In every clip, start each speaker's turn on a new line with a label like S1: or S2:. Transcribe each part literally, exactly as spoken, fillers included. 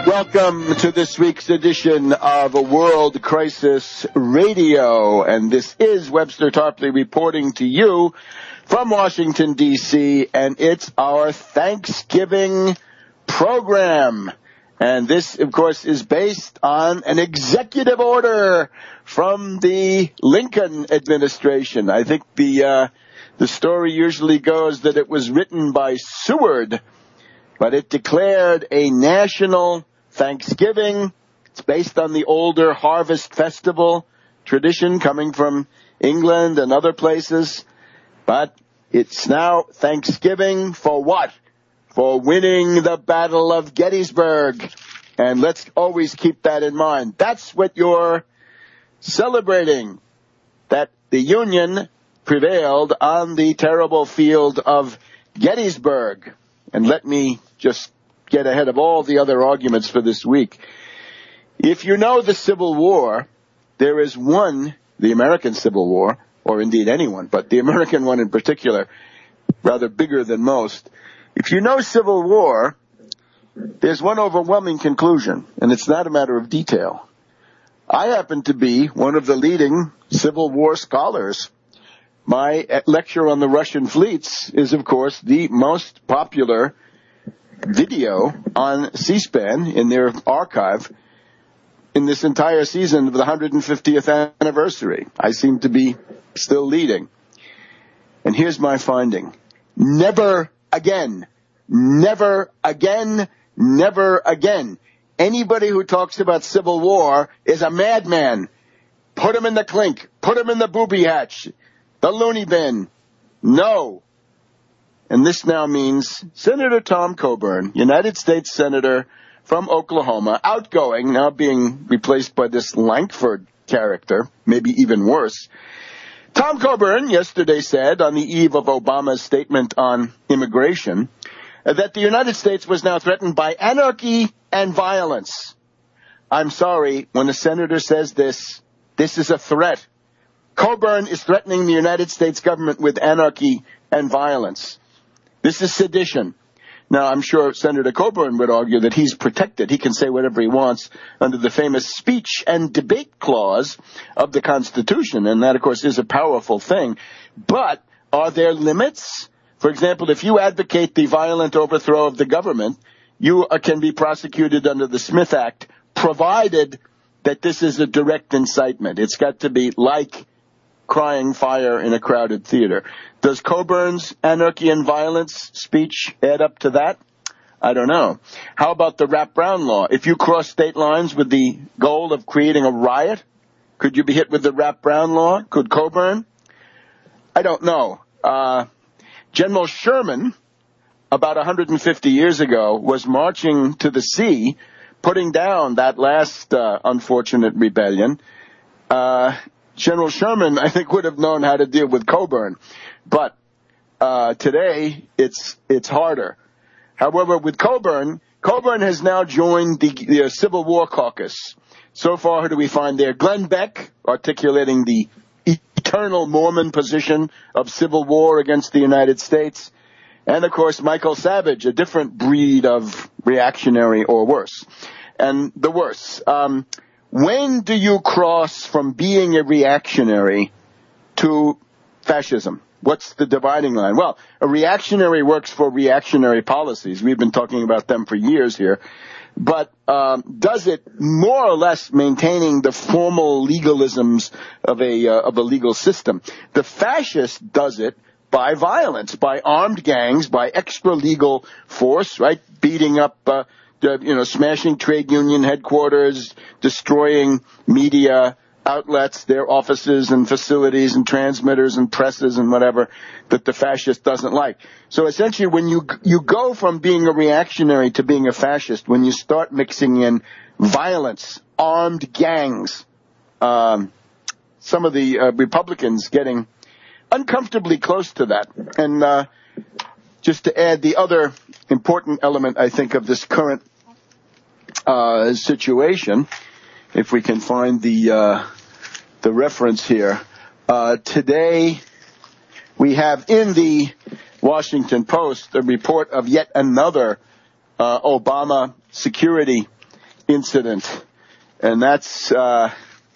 S1: Welcome to this week's edition of World Crisis Radio, and this is Webster Tarpley reporting to you from Washington, D C, and it's our Thanksgiving program. And this, of course, is based on an executive order from the Lincoln administration. I think the uh, the story usually goes that it was written by Seward, but it declared a national Thanksgiving. It's based on the older Harvest Festival tradition coming from England and other places. But it's now Thanksgiving for what? For winning the Battle of Gettysburg. And let's always keep that in mind. That's what you're celebrating, that the Union prevailed on the terrible field of Gettysburg. And let me just get ahead of all the other arguments for this week. If you know the Civil War, there is one, the American Civil War, or indeed anyone, but the American one in particular, rather bigger than most. If you know Civil War, there's one overwhelming conclusion, and it's not a matter of detail. I happen to be one of the leading Civil War scholars. My lecture on the Russian fleets is, of course, the most popular video on C-SPAN in their archive in this entire season of the one hundred fiftieth anniversary. I seem to be still leading. And here's my finding. Never again, never again, never again. Anybody who talks about Civil War is a madman. Put him in the clink. Put him in the booby hatch. The loony bin. No. And this now means Senator Tom Coburn, United States Senator from Oklahoma, outgoing, now being replaced by this Lankford character, maybe even worse. Tom Coburn yesterday said, on the eve of Obama's statement on immigration, that the United States was now threatened by anarchy and violence. I'm sorry, when a senator says this, this is a threat. Coburn is threatening the United States government with anarchy and violence. This is sedition. Now, I'm sure Senator Coburn would argue that he's protected. He can say whatever he wants under the famous speech and debate clause of the Constitution, and that, of course, is a powerful thing. But are there limits? For example, if you advocate the violent overthrow of the government, you can be prosecuted under the Smith Act, provided that this is a direct incitement. It's got to be like crying fire in a crowded theater. Does Coburn's anarchy and violence speech add up to that? I don't know. How about the Rap Brown law? If you cross state lines with the goal of creating a riot, could you be hit with the Rap Brown law? Could Coburn? I don't know. Uh, General Sherman, about one hundred fifty years ago, was marching to the sea, putting down that last uh, unfortunate rebellion. Uh, General Sherman, I think, would have known how to deal with Coburn. But uh, today, it's it's harder. However, with Coburn, Coburn has now joined the, the uh, Civil War caucus. So far, who do we find there? Glenn Beck, articulating the eternal Mormon position of civil war against the United States. And, of course, Michael Savage, a different breed of reactionary or worse. And the worse. Um, when do you cross from being a reactionary to fascism? What's the dividing line? Well, a reactionary works for reactionary policies. We've been talking about them for years here. But um, does it more or less maintaining the formal legalisms of a uh, of a legal system? The fascist does it by violence, by armed gangs, by extra-legal force, right? Beating up, uh, the, you know, smashing trade union headquarters, destroying media outlets, their offices and facilities and transmitters and presses and whatever that the fascist doesn't like. So essentially, when you you go from being a reactionary to being a fascist, when you start mixing in violence, armed gangs, um, some of the uh, Republicans getting uncomfortably close to that. And uh, just to add the other important element, I think, of this current uh, situation, if we can find the uh, the reference here. Uh, today, we have in the Washington Post a report of yet another uh, Obama security incident, and that's uh,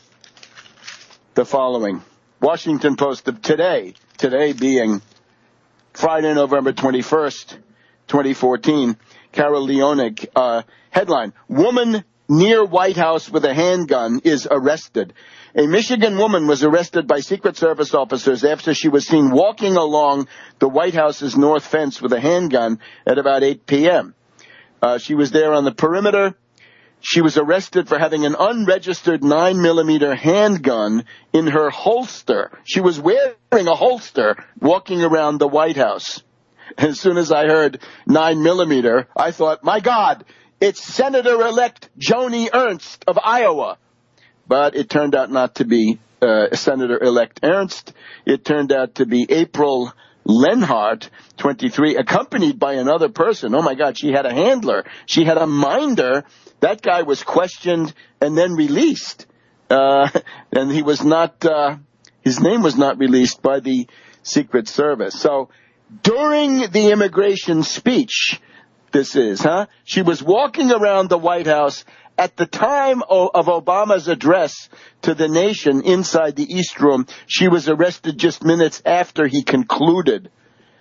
S1: the following. Washington Post of today, today being Friday, November twenty-first, twenty fourteen, Carol Leonig, uh, headline, Woman near White House with a handgun is arrested. A Michigan woman was arrested by Secret Service officers after she was seen walking along the White House's north fence with a handgun at about eight p.m. Uh, she was there on the perimeter. She was arrested for having an unregistered nine millimeter handgun in her holster. She was wearing a holster walking around the White House. As soon as I heard nine millimeter, I thought, my God, it's Senator-elect Joni Ernst of Iowa. But it turned out not to be uh, Senator-elect Ernst. It turned out to be April Lenhart, twenty-three, accompanied by another person. Oh, my God, she had a handler. She had a minder. That guy was questioned and then released. Uh, and he was not, uh, his name was not released by the Secret Service. So during the immigration speech, this is, huh? She was walking around the White House at the time of Obama's address to the nation inside the East Room. She was arrested just minutes after he concluded.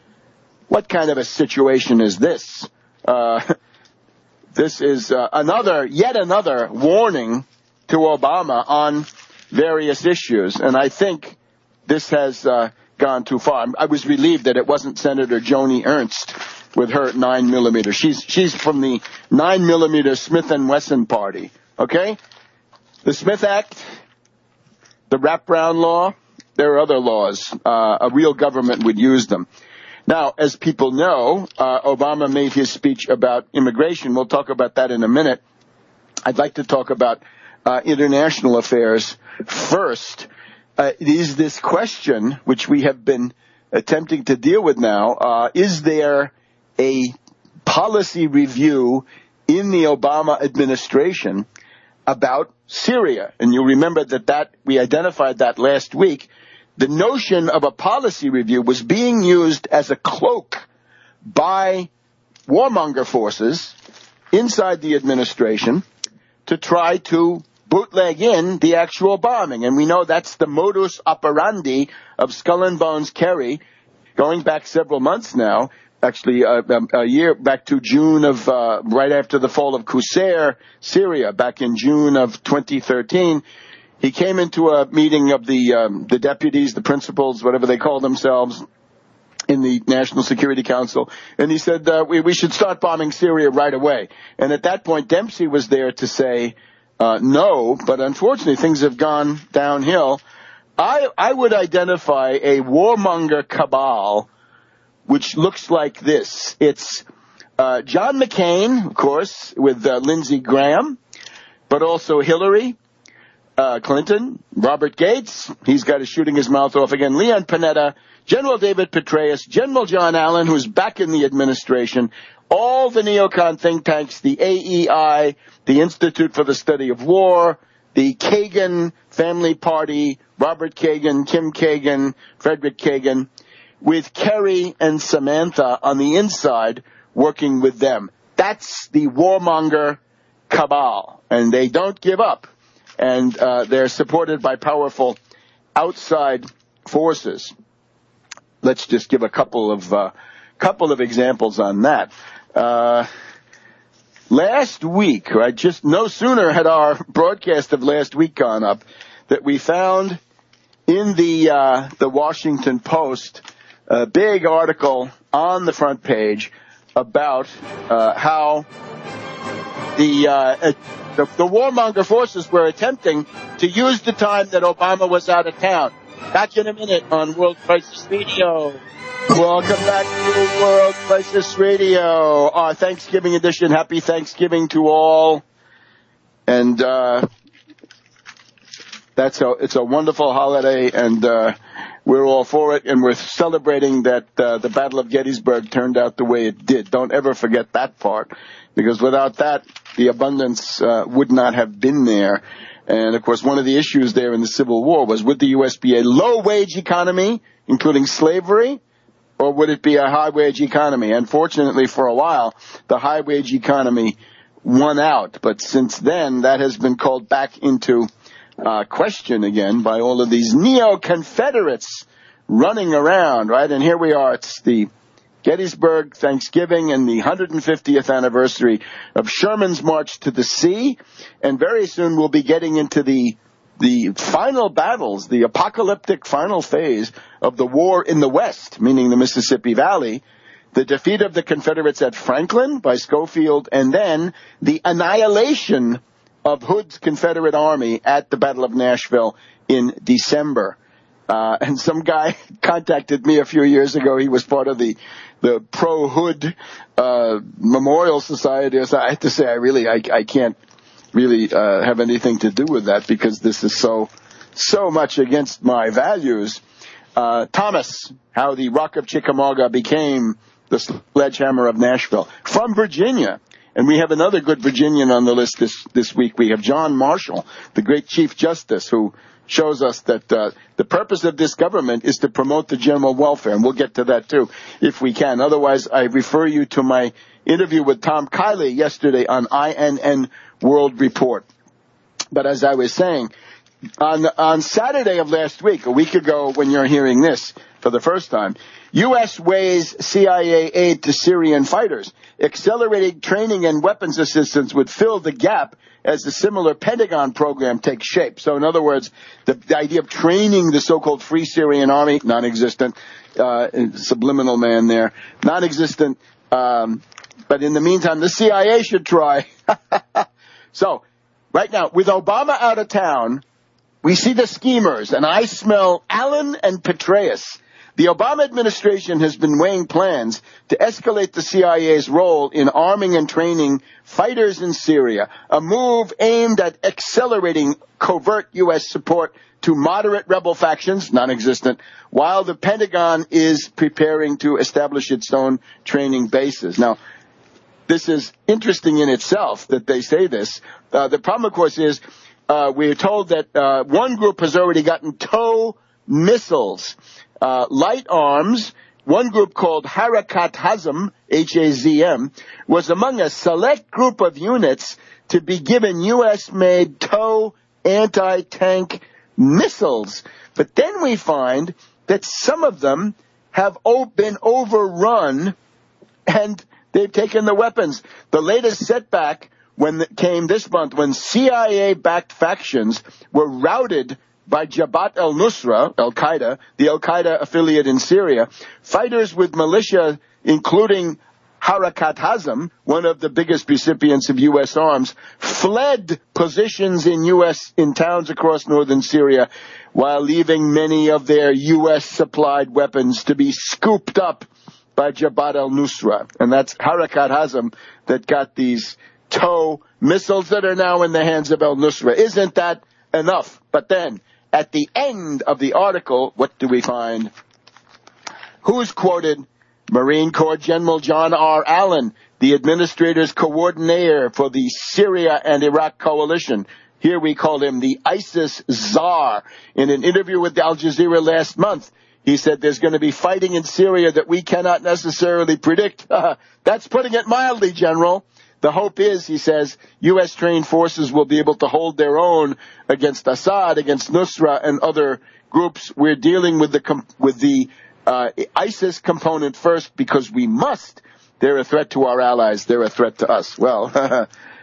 S1: What kind of a situation is this? Uh, this is uh, another, yet another warning to Obama on various issues. And I think this has uh, gone too far. I was relieved that it wasn't Senator Joni Ernst with her nine millimeter. She's she's from the nine millimeter Smith and Wesson party. Okay, the Smith Act, the wraparound law. There are other laws. Uh, a real government would use them. Now, as people know, uh, Obama made his speech about immigration. We'll talk about that in a minute. I'd like to talk about uh, international affairs first. Uh, is this question, which we have been attempting to deal with now, uh, is there a policy review in the Obama administration about Syria? And you'll remember that, that we identified that last week. The notion of a policy review was being used as a cloak by warmonger forces inside the administration to try to bootleg in the actual bombing. And we know that's the modus operandi of Skull and Bones Kerry going back several months now. Actually, uh, a year back to June of, uh, right after the fall of Qusair, Syria, back in June of twenty thirteen. He came into a meeting of the, um, the deputies, the principals, whatever they call themselves, in the National Security Council, and he said, uh, we, we should start bombing Syria right away. And at that point, Dempsey was there to say, uh, no, but unfortunately, things have gone downhill. I, I would identify a warmonger cabal which looks like this. It's uh, John McCain, of course, with uh, Lindsey Graham, but also Hillary uh, Clinton, Robert Gates, he's got his shooting his mouth off again, Leon Panetta, General David Petraeus, General John Allen, who's back in the administration, all the neocon think tanks, the A E I, the Institute for the Study of War, the Kagan Family Party, Robert Kagan, Kim Kagan, Frederick Kagan, with Kerry and Samantha on the inside working with them. That's the warmonger cabal, and they don't give up. And uh, they're supported by powerful outside forces. Let's just give a couple of uh, couple of examples on that. Uh, last week, right, just no sooner had our broadcast of last week gone up that we found in the uh, the Washington Post a big article on the front page about uh, how the, uh, the the warmonger forces were attempting to use the time that Obama was out of town. Back in a minute on World Crisis Radio. Welcome back to World Crisis Radio, our Thanksgiving edition. Happy Thanksgiving to all. And uh, that's a it's a wonderful holiday, and uh, we're all for it, and we're celebrating that uh, the Battle of Gettysburg turned out the way it did. Don't ever forget that part, because without that, the abundance uh, would not have been there. And, of course, one of the issues there in the Civil War was, would the U S be a low-wage economy, including slavery, or would it be a high-wage economy? Unfortunately, for a while, the high-wage economy won out. But since then, that has been called back into uh, question again by all of these neo-Confederates running around, right? And here we are. It's the Gettysburg Thanksgiving and the one hundred fiftieth anniversary of Sherman's March to the Sea. And very soon we'll be getting into the the final battles, the apocalyptic final phase of the war in the West, meaning the Mississippi Valley, the defeat of the Confederates at Franklin by Schofield, and then the annihilation of Hood's Confederate Army at the Battle of Nashville in December. Uh, and some guy contacted me a few years ago. He was part of the, the pro-Hood, uh, Memorial Society. So I have to say, I really, I, I can't really, uh, have anything to do with that because this is so, so much against my values. Uh, Thomas, how the Rock of Chickamauga became the sledgehammer of Nashville from Virginia. And we have another good Virginian on the list this, this week. We have John Marshall, the great Chief Justice, who shows us that uh, the purpose of this government is to promote the general welfare, and we'll get to that too if we can. Otherwise, I refer you to my interview with Tom Kiley yesterday on I N N World Report. But as I was saying, on on Saturday of last week, a week ago when you're hearing this for the first time, U S weighs C I A aid to Syrian fighters. Accelerating training and weapons assistance would fill the gap as a similar Pentagon program takes shape. So in other words, the, the idea of training the so-called Free Syrian Army, non-existent, uh, subliminal man there, non-existent, um, but in the meantime, the C I A should try. So, right now, with Obama out of town, we see the schemers, and I smell Allen and Petraeus. The Obama administration has been weighing plans to escalate the C I A's role in arming and training fighters in Syria, a move aimed at accelerating covert U S support to moderate rebel factions, non-existent, while the Pentagon is preparing to establish its own training bases. Now, this is interesting in itself that they say this. Uh, the problem, of course, is uh, we're told that uh, one group has already gotten TOW missiles. Uh, light arms, one group called Harakat Hazm, H A Z M, was among a select group of units to be given U S-made TOW anti-tank missiles. But then we find that some of them have been overrun and they've taken the weapons. The latest setback when it came this month when C I A-backed factions were routed by Jabhat al-Nusra, Al-Qaeda, the Al-Qaeda affiliate in Syria. Fighters with militia, including Harakat Hazm, one of the biggest recipients of U S arms, fled positions in U S in towns across northern Syria while leaving many of their U S-supplied weapons to be scooped up by Jabhat al-Nusra. And that's Harakat Hazm that got these TOW missiles that are now in the hands of al-Nusra. Isn't that enough? But then, at the end of the article, what do we find? Who's quoted? Marine Corps General John R. Allen, the administrator's coordinator for the Syria and Iraq coalition. Here we call him the ISIS czar. In an interview with Al Jazeera last month, he said there's going to be fighting in Syria that we cannot necessarily predict. That's putting it mildly, General. The hope is, he says, U S-trained forces will be able to hold their own against Assad, against Nusra, and other groups. We're dealing with the com- with the uh, ISIS component first because we must. They're a threat to our allies. They're a threat to us. Well,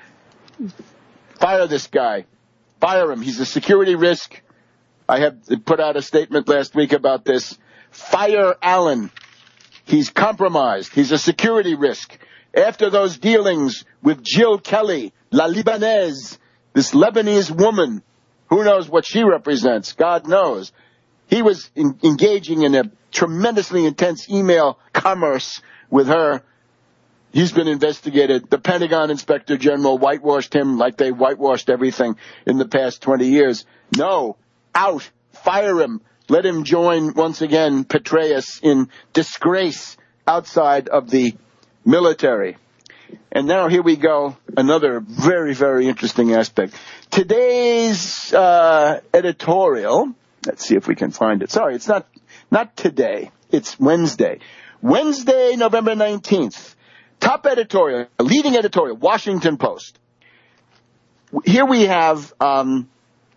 S1: fire this guy. Fire him. He's a security risk. I have put out a statement last week about this. Fire Allen. He's compromised. He's a security risk. After those dealings with Jill Kelly, La Libanaise, this Lebanese woman, who knows what she represents? God knows. He was in, engaging in a tremendously intense email commerce with her. He's been investigated. The Pentagon Inspector General whitewashed him like they whitewashed everything in the past twenty years. No, out, fire him. Let him join once again Petraeus in disgrace outside of the military. And now here we go, another very, very interesting aspect. Today's uh, editorial, let's see if we can find it. Sorry, it's not not today. It's Wednesday. Wednesday, November nineteenth. Top editorial, leading editorial, Washington Post. Here we have um,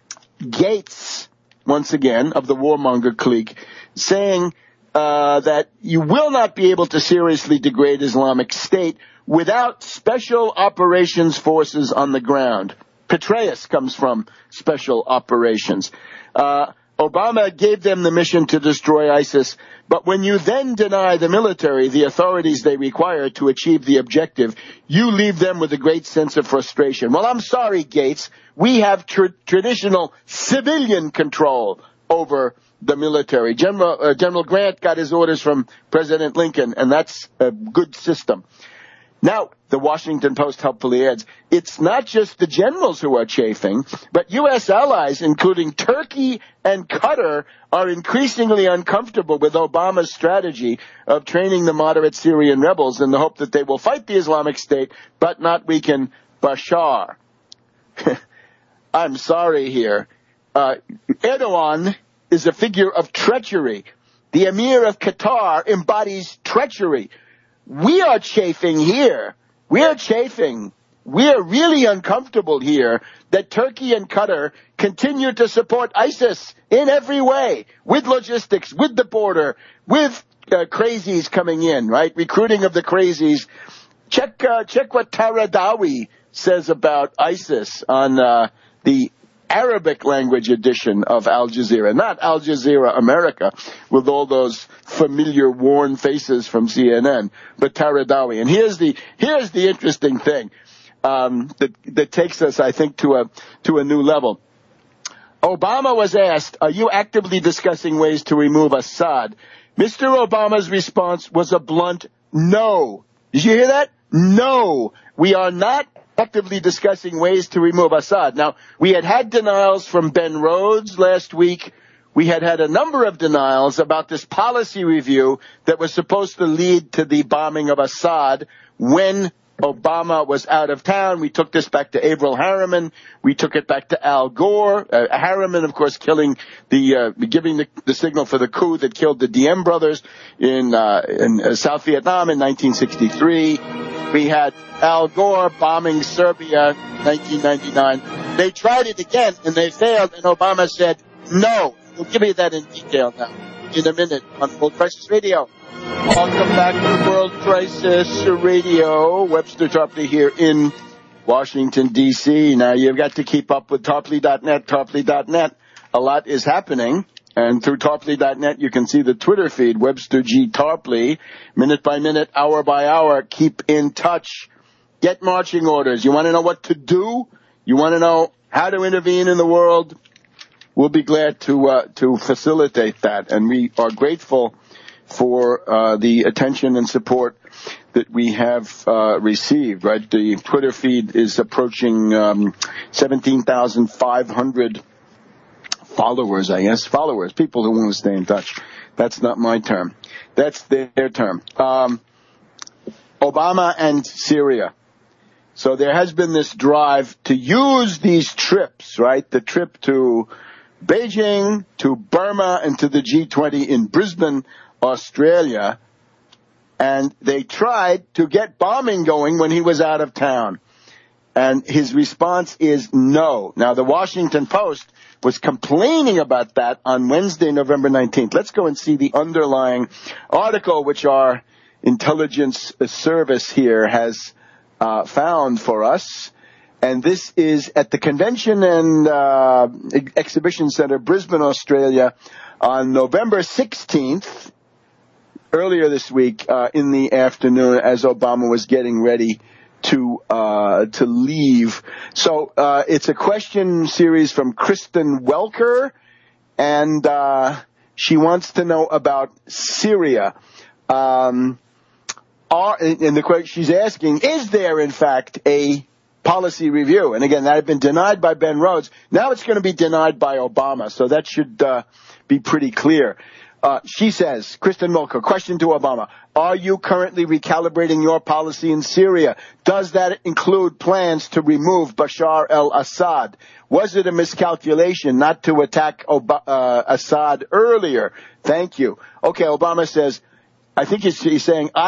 S1: Gates, once again, of the warmonger clique, saying uh, that you will not be able to seriously degrade Islamic State without special operations forces on the ground. Petraeus comes from special operations. Uh, Obama gave them the mission to destroy ISIS, but when you then deny the military the authorities they require to achieve the objective, you leave them with a great sense of frustration. Well, I'm sorry, Gates. We have tr- traditional civilian control over the military. General, uh, General Grant got his orders from President Lincoln, and that's a good system. Now, the Washington Post helpfully adds, it's not just the generals who are chafing, but U S allies, including Turkey and Qatar, are increasingly uncomfortable with Obama's strategy of training the moderate Syrian rebels in the hope that they will fight the Islamic State, but not weaken Bashar. I'm sorry here. Uh, Erdogan is a figure of treachery. The Emir of Qatar embodies treachery. We are chafing here. We are chafing. We are really uncomfortable here that Turkey and Qatar continue to support ISIS in every way, with logistics, with the border, with uh, crazies coming in, right? Recruiting of the crazies. Check uh, check what Taradawi says about ISIS on uh, the Arabic language edition of Al Jazeera, not Al Jazeera America, with all those familiar worn faces from C N N, but Taradawi. And here's the here's the interesting thing um, that that takes us, I think, to a to a new level. Obama was asked, "Are you actively discussing ways to remove Assad?" Mister Obama's response was a blunt no. Did you hear that? No, we are not actively discussing ways to remove Assad. Now, we had had denials from Ben Rhodes last week. We had had a number of denials about this policy review that was supposed to lead to the bombing of Assad when Obama was out of town. We took this back to Avril Harriman. We took it back to Al Gore. Uh, Harriman, of course, killing the, uh, giving the, the signal for the coup that killed the Diem brothers in, uh, in uh, South Vietnam in nineteen sixty-three. We had Al Gore bombing Serbia in nineteen ninety-nine. They tried it again, and they failed, and Obama said, no. We'll give you that in detail now, in a minute, on World Crisis Radio. Welcome back to World Crisis Radio. Webster Tarpley here in Washington, D C Now, you've got to keep up with Tarpley dot net, Tarpley dot net. A lot is happening. And through Tarpley dot net, you can see the Twitter feed, Webster G. Tarpley, minute by minute, hour by hour. Keep in touch. Get marching orders. You want to know what to do? You want to know how to intervene in the world? We'll be glad to uh, to facilitate that. And we are grateful for uh, the attention and support that we have uh, received, right? The Twitter feed is approaching um, seventeen thousand five hundred followers, I guess. Followers, people who want to stay in touch. That's not my term. That's their term. Um, Obama and Syria. So there has been this drive to use these trips, right? The trip to Beijing, to Burma, and to the G twenty in Brisbane, Australia. And they tried to get bombing going when he was out of town. And his response is no. Now, the Washington Post was complaining about that on Wednesday, November nineteenth. Let's go and see the underlying article, which our intelligence service here has uh, found for us. And this is at the Convention and uh, Exhibition Center, Brisbane, Australia, on November sixteenth, earlier this week uh, in the afternoon, as Obama was getting ready to uh to leave. So uh it's a question series from Kristen Welker, and uh she wants to know about Syria. Um are and the question she's asking, is there in fact a policy review? And again, that had been denied by Ben Rhodes. Now it's going to be denied by Obama, so that should uh be pretty clear. Uh, she says, Kristen Welker, question to Obama, are you currently recalibrating your policy in Syria? Does that include plans to remove Bashar al-Assad? Was it a miscalculation not to attack Ob- uh, Assad earlier? Thank you. Okay, Obama says, I think he's, he's saying, I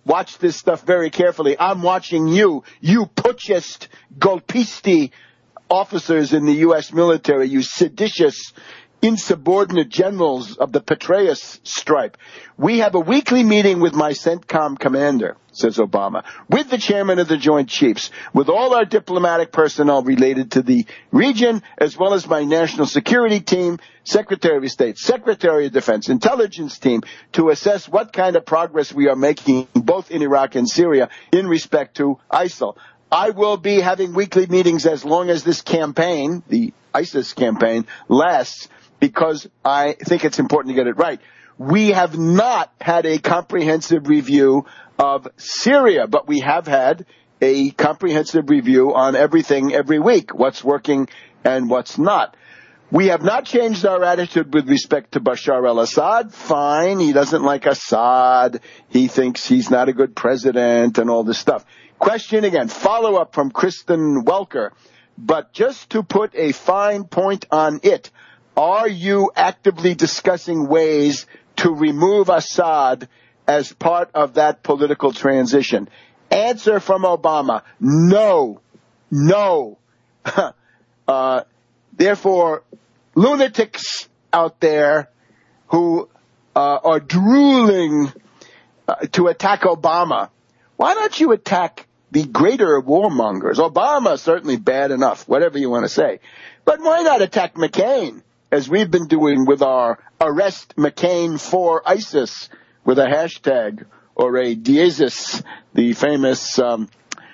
S1: watch this stuff very carefully. I'm watching you, you putschist, golpisti officers in the U S military, you seditious, insubordinate generals of the Petraeus stripe. We have a weekly meeting with my CENTCOM commander, says Obama, with the chairman of the Joint Chiefs, with all our diplomatic personnel related to the region, as well as my national security team, Secretary of State, Secretary of Defense, intelligence team, to assess what kind of progress we are making both in Iraq and Syria in respect to ISIL. I will be having weekly meetings as long as this campaign, the ISIS campaign, lasts, because I think it's important to get it right. We have not had a comprehensive review of Syria, but we have had a comprehensive review on everything every week, what's working and what's not. We have not changed our attitude with respect to Bashar al-Assad. Fine, he doesn't like Assad. He thinks he's not a good president and all this stuff. Question again, follow-up from Kristen Welker. But just to put a fine point on it, are you actively discussing ways to remove Assad as part of that political transition? Answer from Obama, no, no. uh, therefore, lunatics out there who uh, are drooling uh, to attack Obama, why don't you attack the greater warmongers? Obama, certainly bad enough, whatever you want to say. But why not attack McCain, as we've been doing with our Arrest McCain for ISIS, with a hashtag or a diesis, the famous um,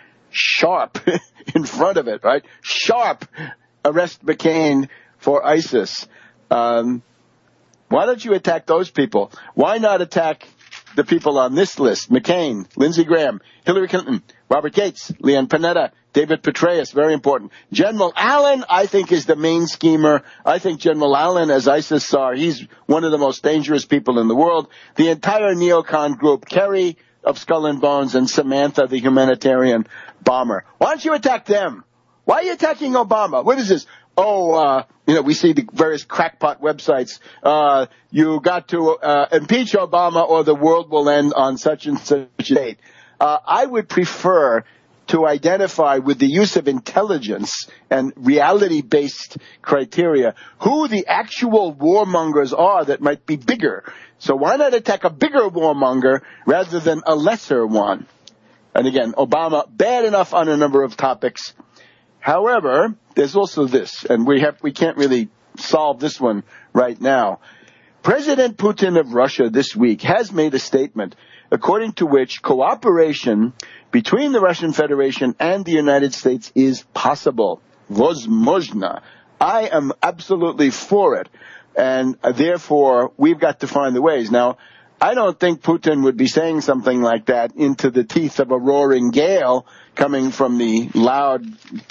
S1: sharp in front of it, right? Sharp, Arrest McCain for ISIS. Um, why don't you attack those people? Why not attack the people on this list? McCain, Lindsey Graham, Hillary Clinton, Robert Gates, Leon Panetta, David Petraeus, very important. General Allen, I think, is the main schemer. I think General Allen, as ISIS czar, he's one of the most dangerous people in the world. The entire neocon group, Kerry of Skull and Bones and Samantha, the humanitarian bomber. Why don't you attack them? Why are you attacking Obama? What is this? Oh, uh, you know, we see the various crackpot websites. Uh, you got to uh, impeach Obama or the world will end on such and such a date. Uh, I would prefer to identify with the use of intelligence and reality-based criteria who the actual warmongers are that might be bigger. So why not attack a bigger warmonger rather than a lesser one? And again, Obama, bad enough on a number of topics. However, there's also this, and we have we can't really solve this one right now. President Putin of Russia this week has made a statement according to which cooperation between the Russian Federation and the United States is possible. Возможно. I am absolutely for it, and uh, therefore we've got to find the ways. Now, I don't think Putin would be saying something like that into the teeth of a roaring gale coming from the loud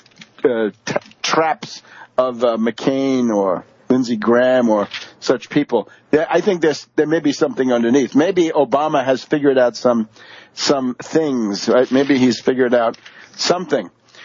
S1: uh, t- traps of uh, McCain or Lindsey Graham or such people. There, I think there's, there may be something underneath. Maybe Obama has figured out some some things, right? Maybe he's figured out something.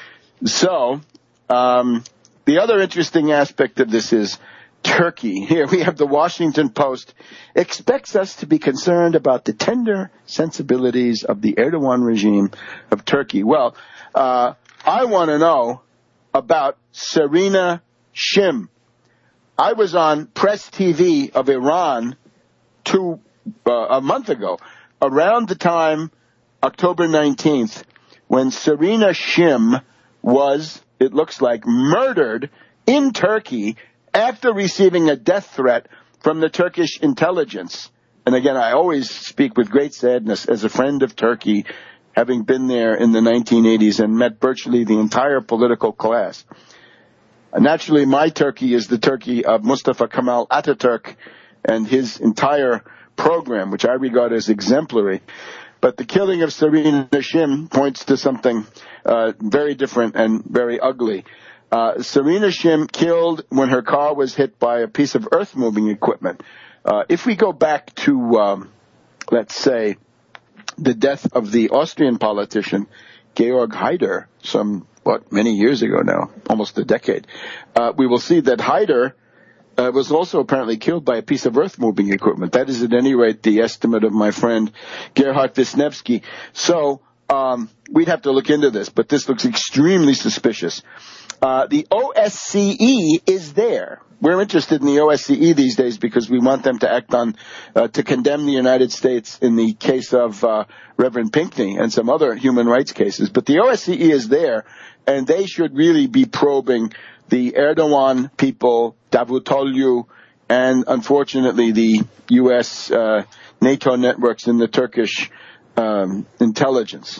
S1: So, um, the other interesting aspect of this is Turkey. Here we have the Washington Post expects us to be concerned about the tender sensibilities of the Erdogan regime of Turkey. Well, uh, I want to know about Serena Shim. I was on Press T V of Iran two, uh, a month ago, around the time, October nineteenth, when Serena Shim was, it looks like, murdered in Turkey after receiving a death threat from the Turkish intelligence. And again, I always speak with great sadness as a friend of Turkey, having been there in the nineteen eighties and met virtually the entire political class. Naturally, my Turkey is the Turkey of Mustafa Kemal Ataturk and his entire program, which I regard as exemplary. But the killing of Serena Shim points to something uh, very different and very ugly. Uh, Serena Shim killed when her car was hit by a piece of earth-moving equipment. Uh, if we go back to, um, let's say, the death of the Austrian politician Georg Haider, some, what, many years ago now, almost a decade, uh, we will see that Haider uh, was also apparently killed by a piece of earth-moving equipment. That is, at any rate, the estimate of my friend Gerhard Wisniewski. So um, we'd have to look into this, but this looks extremely suspicious. Uh, the O S C E is there. We're interested in the O S C E these days because we want them to act on, uh, to condemn the United States in the case of uh, Reverend Pinckney and some other human rights cases. But the O S C E is there, and they should really be probing the Erdogan people, Davutoglu, and unfortunately the U S uh, NATO networks and the Turkish um, intelligence.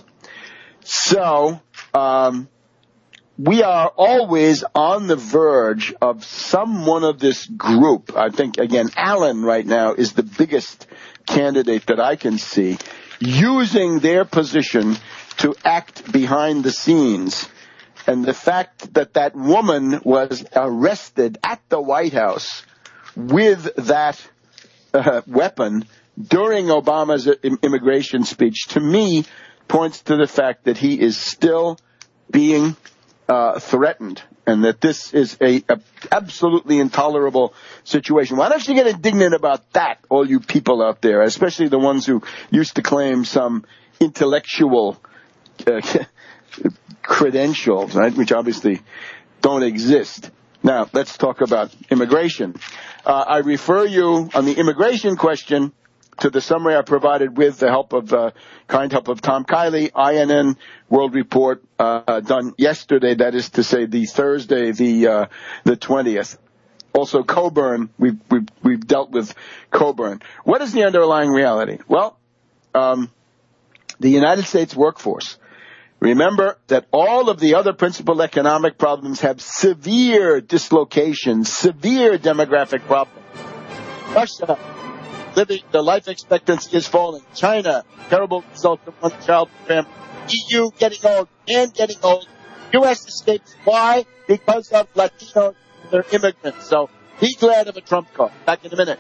S1: So, um, we are always on the verge of someone of this group. I think, again, Allen right now is the biggest candidate that I can see, using their position to act behind the scenes. And the fact that that woman was arrested at the White House with that uh, weapon during Obama's immigration speech, to me, points to the fact that he is still being Uh, threatened, and that this is a, a absolutely intolerable situation. Why don't you get indignant about that, all you people out there, especially the ones who used to claim some intellectual uh, credentials, right, which obviously don't exist. Now, let's talk about immigration. Uh, I refer you on the immigration question to the summary I provided with the help of, uh, kind help of Tom Kiley, I N N World Report, uh, done yesterday, that is to say the Thursday, the, uh, the twentieth. Also Coburn, we've, we've, we've dealt with Coburn. What is the underlying reality? Well, um, the United States workforce. Remember that all of the other principal economic problems have severe dislocations, severe demographic problems. Russia, living, the life expectancy is falling. China, terrible result of one child family. E U getting old and getting old. U S escapes. Why? Because of Latinos and their immigrants. So be glad of a Trump call. Back in a minute.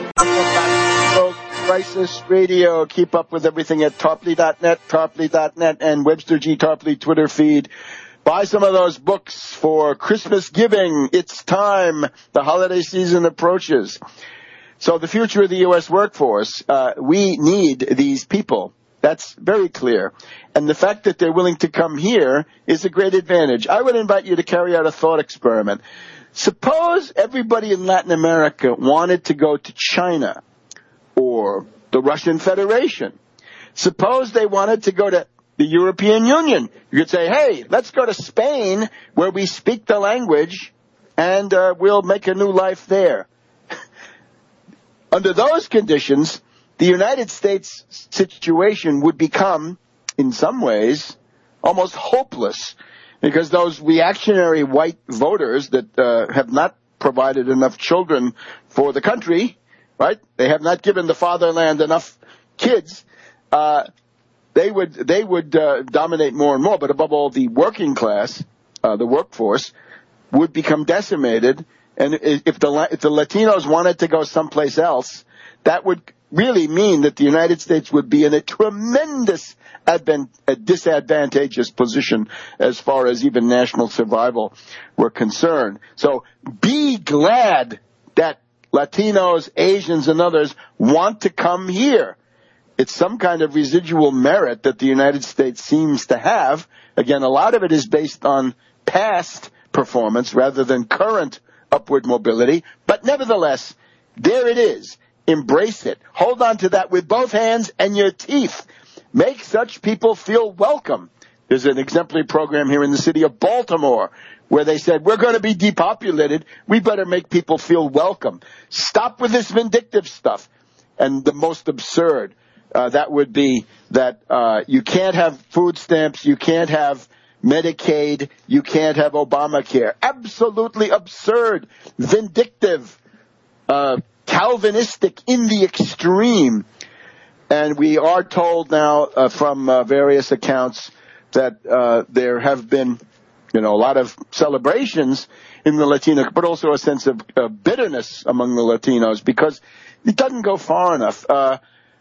S1: World Crisis Radio. Keep up with everything at Tarpley dot net, Tarpley dot net, and Webster G. Tarpley Twitter feed. Buy some of those books for Christmas giving. It's time. The holiday season approaches. So the future of the U S workforce, uh, we need these people. That's very clear. And the fact that they're willing to come here is a great advantage. I would invite you to carry out a thought experiment. Suppose everybody in Latin America wanted to go to China or the Russian Federation. Suppose they wanted to go to the European Union. You could say, hey, let's go to Spain where we speak the language and uh, we'll make a new life there. Under those conditions, the United States situation would become, in some ways, almost hopeless, because those reactionary white voters that uh, have not provided enough children for the country, right? They have not given the fatherland enough kids. Uh, they would they would uh, dominate more and more, but above all, the working class, uh, the workforce, would become decimated. And if the if the Latinos wanted to go someplace else, that would really mean that the United States would be in a tremendous advan- a disadvantageous position as far as even national survival were concerned. So be glad that Latinos, Asians, and others want to come here. It's some kind of residual merit that the United States seems to have. Again, a lot of it is based on past performance rather than current upward mobility, but nevertheless, there it is. Embrace it. Hold on to that with both hands and your teeth. Make such people feel welcome. There's an exemplary program here in the city of Baltimore where they said, we're going to be depopulated. We better make people feel welcome. Stop with this vindictive stuff. And the most absurd, uh, that would be that uh, you can't have food stamps, you can't have Medicaid, you can't have Obamacare. Absolutely absurd, vindictive, uh, Calvinistic in the extreme. And we are told now uh, from uh, various accounts that uh, there have been, you know, a lot of celebrations in the Latino, but also a sense of uh, bitterness among the Latinos because it doesn't go far enough. Uh,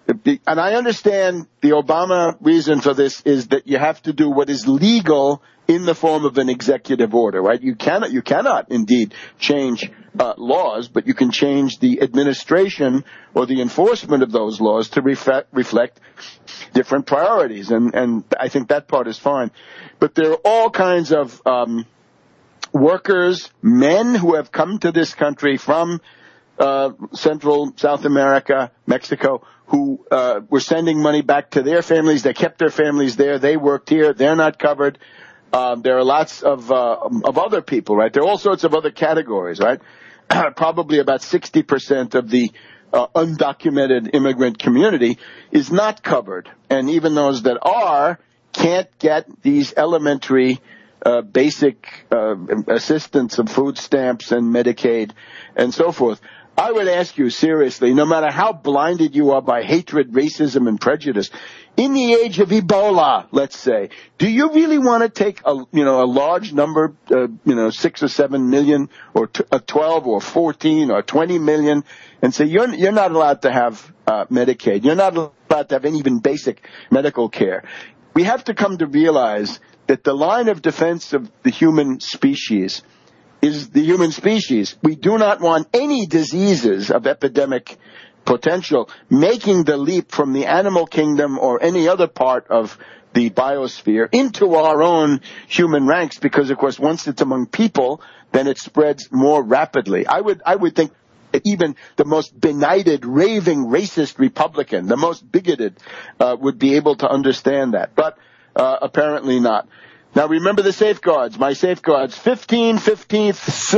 S1: And I understand the Obama reason for this is that you have to do what is legal in the form of an executive order, right? You cannot, you cannot indeed change uh, laws, but you can change the administration or the enforcement of those laws to reflect, reflect different priorities. And, and I think that part is fine. But there are all kinds of um, workers, men who have come to this country from uh, Central, South America, Mexico, who uh, were sending money back to their families. They kept their families there. They worked here. They're not covered. Uh, there are lots of uh, of other people, right? There are all sorts of other categories, right? Probably about sixty percent of the uh, undocumented immigrant community is not covered. And even those that are can't get these elementary uh, basic uh, assistance of food stamps and Medicaid and so forth. I would ask you seriously, no matter how blinded you are by hatred, racism, and prejudice, in the age of Ebola, let's say, do you really want to take a, you know, a large number, uh, you know, six or seven million or t- uh, twelve or fourteen or twenty million and say you're, you're not allowed to have uh, Medicaid. You're not allowed to have any even basic medical care. We have to come to realize that the line of defense of the human species is the human species. We do not want any diseases of epidemic potential making the leap from the animal kingdom or any other part of the biosphere into our own human ranks, because of course once it's among people, then it spreads more rapidly. I would, I would think that even the most benighted, raving, racist Republican, the most bigoted, uh, would be able to understand that. But, uh, apparently not. Now remember the safeguards, my safeguards, fifteen fifteenths,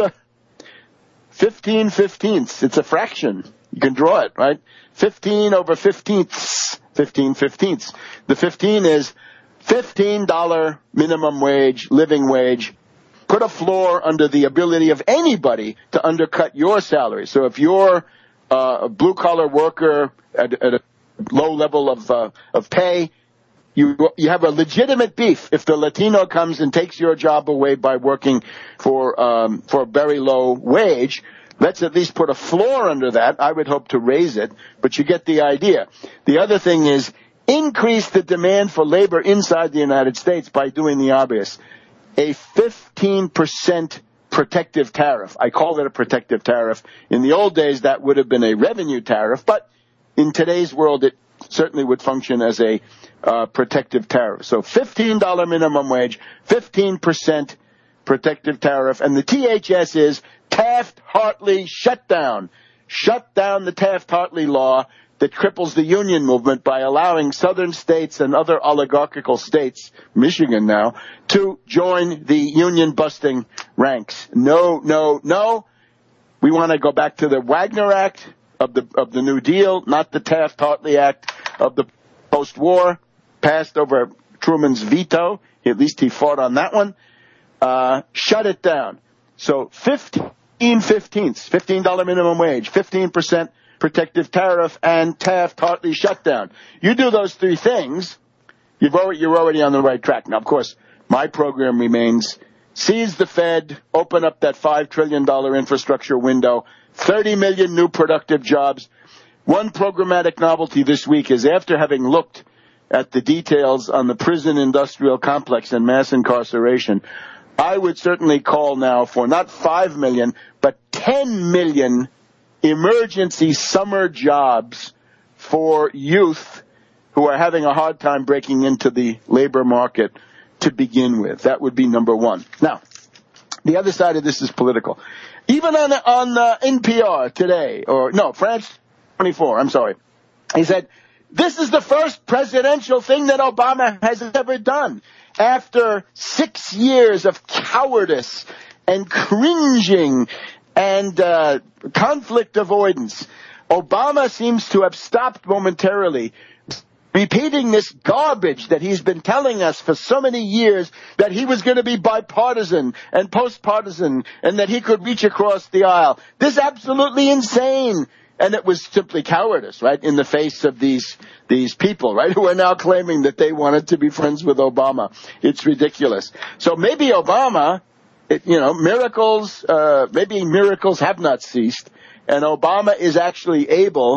S1: fifteen fifteenths, it's a fraction. You can draw it, right? fifteen over fifteenths, fifteen fifteenths. The fifteen is fifteen dollars minimum wage, living wage. Put a floor under the ability of anybody to undercut your salary. So if you're uh, a blue-collar worker at, at a low level of uh, of pay, You you have a legitimate beef if the Latino comes and takes your job away by working for um, for a very low wage. Let's at least put a floor under that. I would hope to raise it, but you get the idea. The other thing is increase the demand for labor inside the United States by doing the obvious. A fifteen percent protective tariff. I call it a protective tariff. In the old days, that would have been a revenue tariff, but in today's world, it certainly would function as a uh, protective tariff. So fifteen dollars minimum wage, fifteen percent protective tariff, and the T H S is Taft-Hartley shutdown. Shut down the Taft-Hartley law that cripples the union movement by allowing southern states and other oligarchical states, Michigan now, to join the union-busting ranks. No, no, no. We want to go back to the Wagner Act of the of the New Deal, not the Taft-Hartley Act of the post-war, passed over Truman's veto. At least he fought on that one. Uh, shut it down. So fifteen fifteenths, fifteen dollars minimum wage, fifteen percent protective tariff, and Taft-Hartley shutdown. You do those three things, you've already, you're already on the right track. Now, of course, my program remains seize the Fed, open up that five trillion dollars infrastructure window, thirty million new productive jobs. One programmatic novelty this week is after having looked at the details on the prison industrial complex and mass incarceration, I would certainly call now for not five million, but ten million emergency summer jobs for youth who are having a hard time breaking into the labor market to begin with. That would be number one. Now, the other side of this is political. Even on on uh, N P R today, or no, France twenty-four, I'm sorry, he said, this is the first presidential thing that Obama has ever done. After six years of cowardice and cringing and uh, conflict avoidance, Obama seems to have stopped momentarily repeating this garbage that he's been telling us for so many years, that he was going to be bipartisan and post-partisan and that he could reach across the aisle. This is absolutely insane. And it was simply cowardice, right, in the face of these these people, right, who are now claiming that they wanted to be friends with Obama. It's ridiculous. So maybe Obama, it, you know, miracles, uh, maybe miracles have not ceased, and Obama is actually able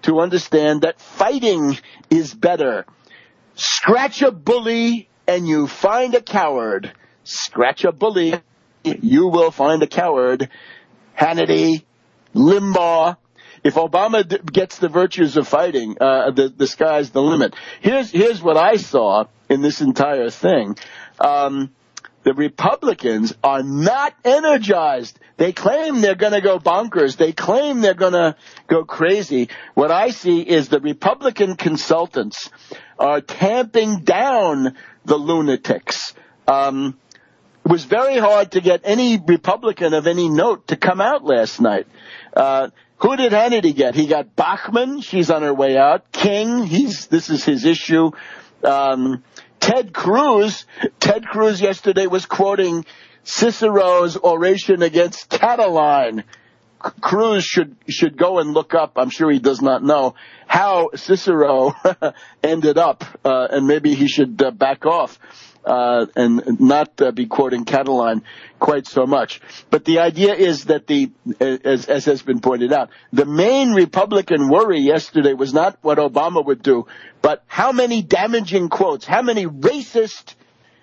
S1: to understand that fighting is better. Scratch a bully and you find a coward. Scratch a bully, you will find a coward. Hannity, Limbaugh. If Obama d- gets the virtues of fighting, uh, the, the sky's the limit. Here's, here's what I saw in this entire thing. Um, the Republicans are not energized. They claim they're going to go bonkers. They claim they're going to go crazy. What I see is the Republican consultants are tamping down the lunatics. Um, it was very hard to get any Republican of any note to come out last night. Uh, Who did Hannity get? He got Bachmann. She's on her way out. King. He's, this is his issue. Um, Ted Cruz. Ted Cruz yesterday was quoting Cicero's oration against Catiline. C- Cruz should, should go and look up. I'm sure he does not know how Cicero ended up. Uh, and maybe he should uh, back off. Uh, and not uh, be quoting Catiline quite so much. But the idea is that the, as, as has been pointed out, the main Republican worry yesterday was not what Obama would do, but how many damaging quotes, how many racist,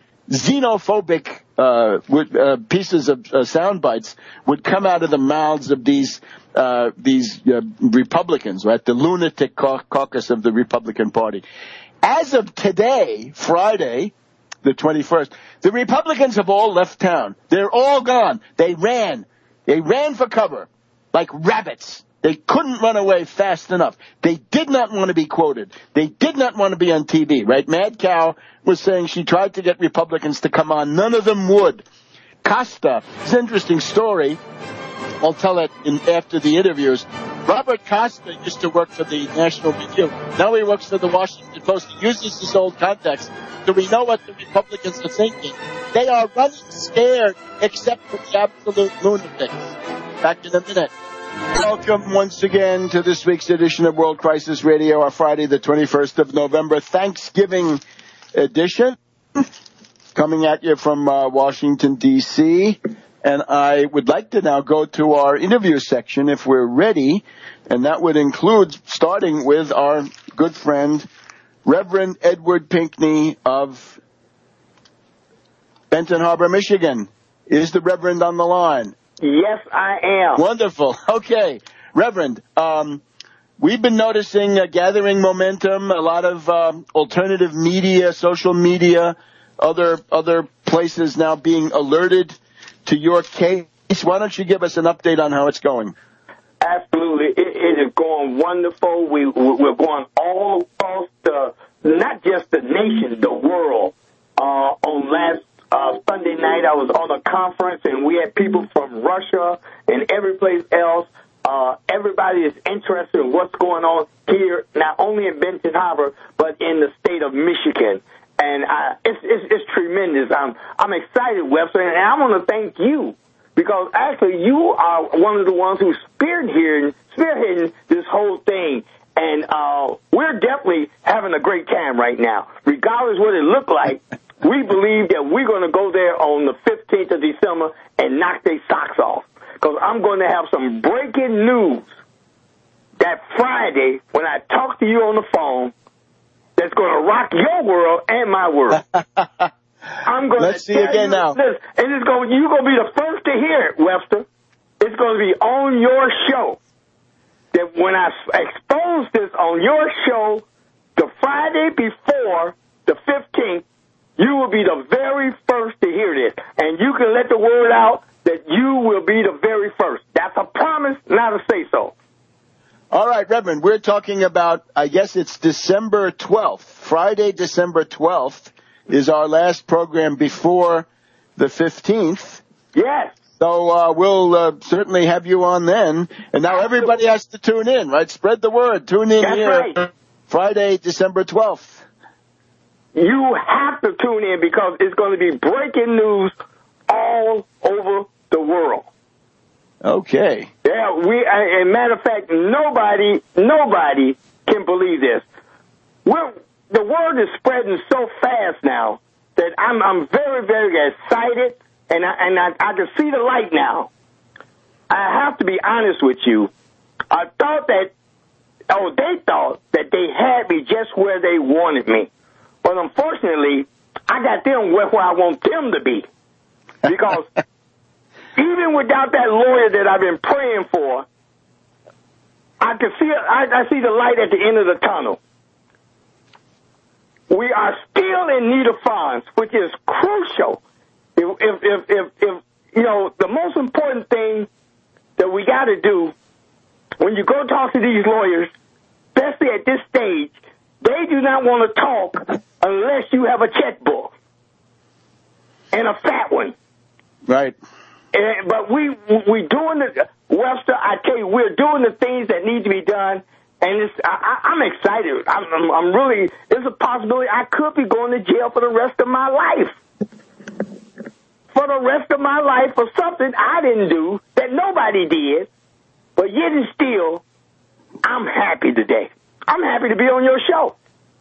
S1: xenophobic uh, would, uh, pieces of uh, sound bites would come out of the mouths of these uh, these uh, Republicans, right? The lunatic cau- caucus of the Republican Party. As of today, Friday, the twenty-first, the Republicans have all left town. They're all gone. They ran. They ran for cover like rabbits. They couldn't run away fast enough. They did not want to be quoted. They did not want to be on T V, right? Mad Cow was saying she tried to get Republicans to come on. None of them would. Costa, it's an interesting story. I'll tell it in, after the interviews. Robert Costa used to work for the National Review. Now he works for the Washington Post. He uses this old context. Do we know what the Republicans are thinking? They are running scared, except for the absolute lunatics. Back in a minute. Welcome once again to this week's edition of World Crisis Radio, our Friday the twenty-first of November, Thanksgiving edition. Coming at you from uh, Washington, D C And I would like to now go to our interview section if we're ready. And that would include starting with our good friend, Reverend Edward Pinkney of Benton Harbor, Michigan. Is the Reverend on the line?
S2: Yes, I am.
S1: Wonderful. Okay. Reverend, um, we've been noticing a gathering momentum, a lot of um, alternative media, social media, other other places now being alerted to your case. Why don't you give us an update on how it's going?
S2: Absolutely. It, it is going wonderful. We, we're going all across the, not just the nation, the world. Uh, on last uh, Sunday night, I was on a conference, and we had people from Russia and every place else. Uh, everybody is interested in what's going on here, not only in Benton Harbor, but in the state of Michigan. And I, it's, it's, it's tremendous. I'm, I'm excited, Webster, and I want to thank you because actually you are one of the ones who's spearheading, spearheading this whole thing. And uh, we're definitely having a great time right now. Regardless what it looked like, we believe that we're going to go there on the fifteenth of December and knock their socks off. Because I'm going to have some breaking news that Friday when I talk to you on the phone that's going to rock your world and my world. I'm going
S1: Let's
S2: to
S1: see again
S2: you
S1: now.
S2: This, and it's going, you're going to be the first to hear it, Webster. It's going to be on your show. That when I expose this on your show, the Friday before the fifteenth, you will be the very first to hear this. And you can let the word out that you will be the very first. That's a promise, not a say-so.
S1: All right, Reverend, we're talking about, I guess it's December twelfth. Friday, December twelfth is our last program before the fifteenth.
S2: Yes.
S1: So uh, we'll uh, certainly have you on then. And now everybody has to tune in, right? Spread the word. Tune in
S2: That's
S1: here
S2: right.
S1: Friday, December twelfth.
S2: You have to tune in because it's going to be breaking news all over the world.
S1: Okay.
S2: Yeah, we. As a matter of fact, nobody, nobody can believe this. We're, the word is spreading so fast now that I'm, I'm very, very excited, and I, and I, I can see the light now. I have to be honest with you. I thought that oh, they thought that they had me just where they wanted me. But unfortunately, I got them where, where I want them to be. Because even without that lawyer that I've been praying for, I can see I, I see the light at the end of the tunnel. We are still in need of funds, which is crucial. If, if, if, if, if you know, the most important thing that we got to do when you go talk to these lawyers, especially at this stage, they do not want to talk unless you have a checkbook and a fat one.
S1: Right.
S2: And, but we we doing the Webster. I tell you, we're doing the things that need to be done, and it's, I, I'm excited. I'm, I'm, I'm really. There's a possibility I could be going to jail for the rest of my life. For the rest of my life for something I didn't do that nobody did, but yet and still, I'm happy today. I'm happy to be on your show.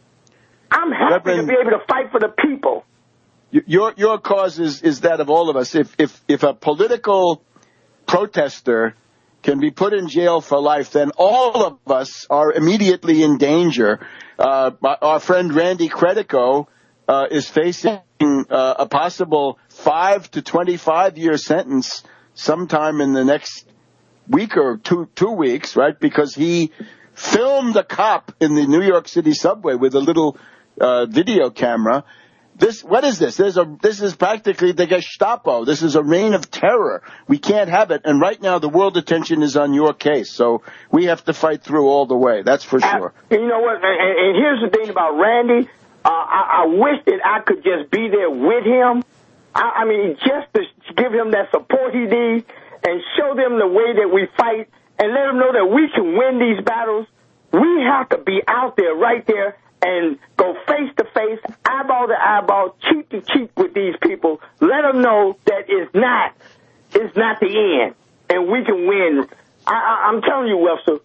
S2: I'm happy Reverend, to be able to fight for the people.
S1: Your your cause is, is that of all of us. If if if a political protester can be put in jail for life, then all of us are immediately in danger. Uh, our friend Randy Credico uh, is facing uh, a possible five to twenty-five year sentence sometime in the next week or two two weeks, right? Because he filmed a cop in the New York City subway with a little uh, video camera. This, what is this? There's a, this is practically the Gestapo. This is a reign of terror. We can't have it. And right now, the world attention is on your case. So we have to fight through all the way. That's for sure.
S2: I, you know what? And, and here's the thing about Randy. Uh, I, I wish that I could just be there with him. I, I mean, just to give him that support he needs and show them the way that we fight and let them know that we can win these battles. We have to be out there, right there, and go face to face, eyeball to eyeball, cheek to cheek with these people. Let them know that it's not, it's not the end, and we can win. I, I, I'm telling you, Webster,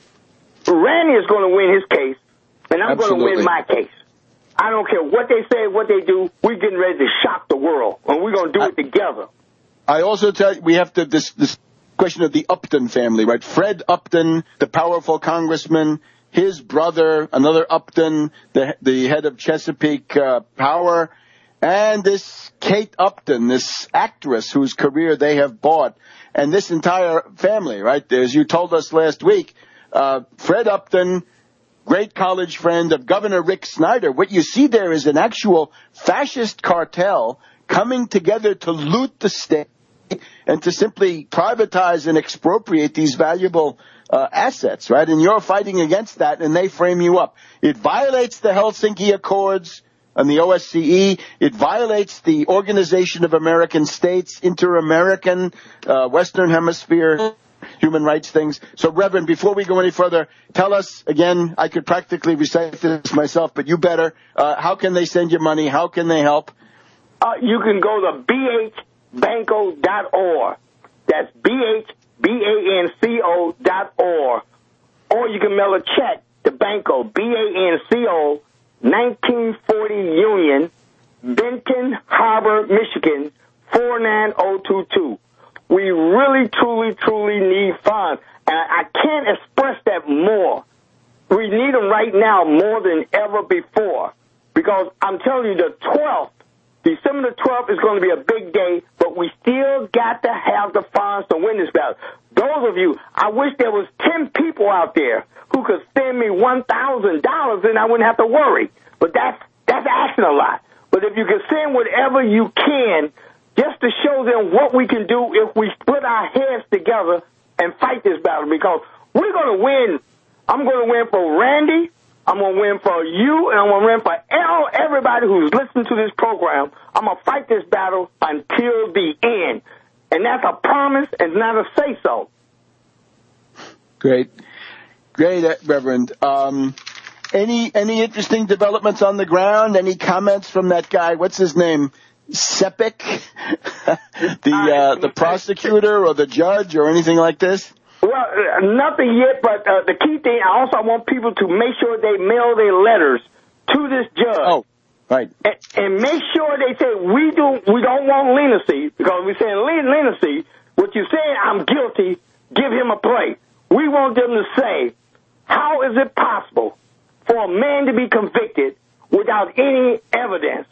S2: Randy is going to win his case, and I'm going to win my case. I don't care what they say, what they do. We're getting ready to shock the world, and we're going to do I, it together.
S1: I also tell you, we have to this this question of the Upton family, right? Fred Upton, the powerful congressman. His brother, another Upton, the the head of Chesapeake uh, Power, and this Kate Upton, this actress whose career they have bought, and this entire family, right? As you told us last week, uh, Fred Upton, great college friend of Governor Rick Snyder. What you see there is an actual fascist cartel coming together to loot the state and to simply privatize and expropriate these valuable Uh, assets, right? And you're fighting against that, and they frame you up. It violates the Helsinki Accords and the O S C E. It violates the Organization of American States, Inter-American, uh, Western Hemisphere human rights things. So, Reverend, before we go any further, tell us, again, I could practically recite this myself, but you better. Uh, how can they send you money? How can they help?
S2: Uh, you can go to b h banco dot org. That's B H B A N C O dot org. Or you can mail a check to Banco, B A N C O, nineteen forty Union, Benton Harbor, Michigan, four nine zero two two. We really, truly, truly need funds. And I can't express that more. We need them right now more than ever before. Because I'm telling you, the twelfth, December the twelfth is going to be a big day, but we still got to have the funds to win this battle. Those of you, I wish there was ten people out there who could send me one thousand dollars and I wouldn't have to worry. But that's, that's asking a lot. But if you can send whatever you can just to show them what we can do if we put our heads together and fight this battle, because we're going to win. I'm going to win for Randy. I'm going to win for you, and I'm going to win for all, everybody who's listening to this program. I'm going to fight this battle until the end. And that's a promise and not a say-so.
S1: Great. Great, Reverend. Um, any any interesting developments on the ground? Any comments from that guy? What's his name? Sepik? the uh, the prosecutor or the judge or anything like this?
S2: Well, uh, nothing yet, but uh, the key thing, I also want people to make sure they mail their letters to this judge.
S1: Oh, right.
S2: And, and make sure they say, we, do, we don't want leniency, because we're saying leniency, what you're saying, I'm guilty, give him a plate. We want them to say, How is it possible for a man to be convicted without any evidence?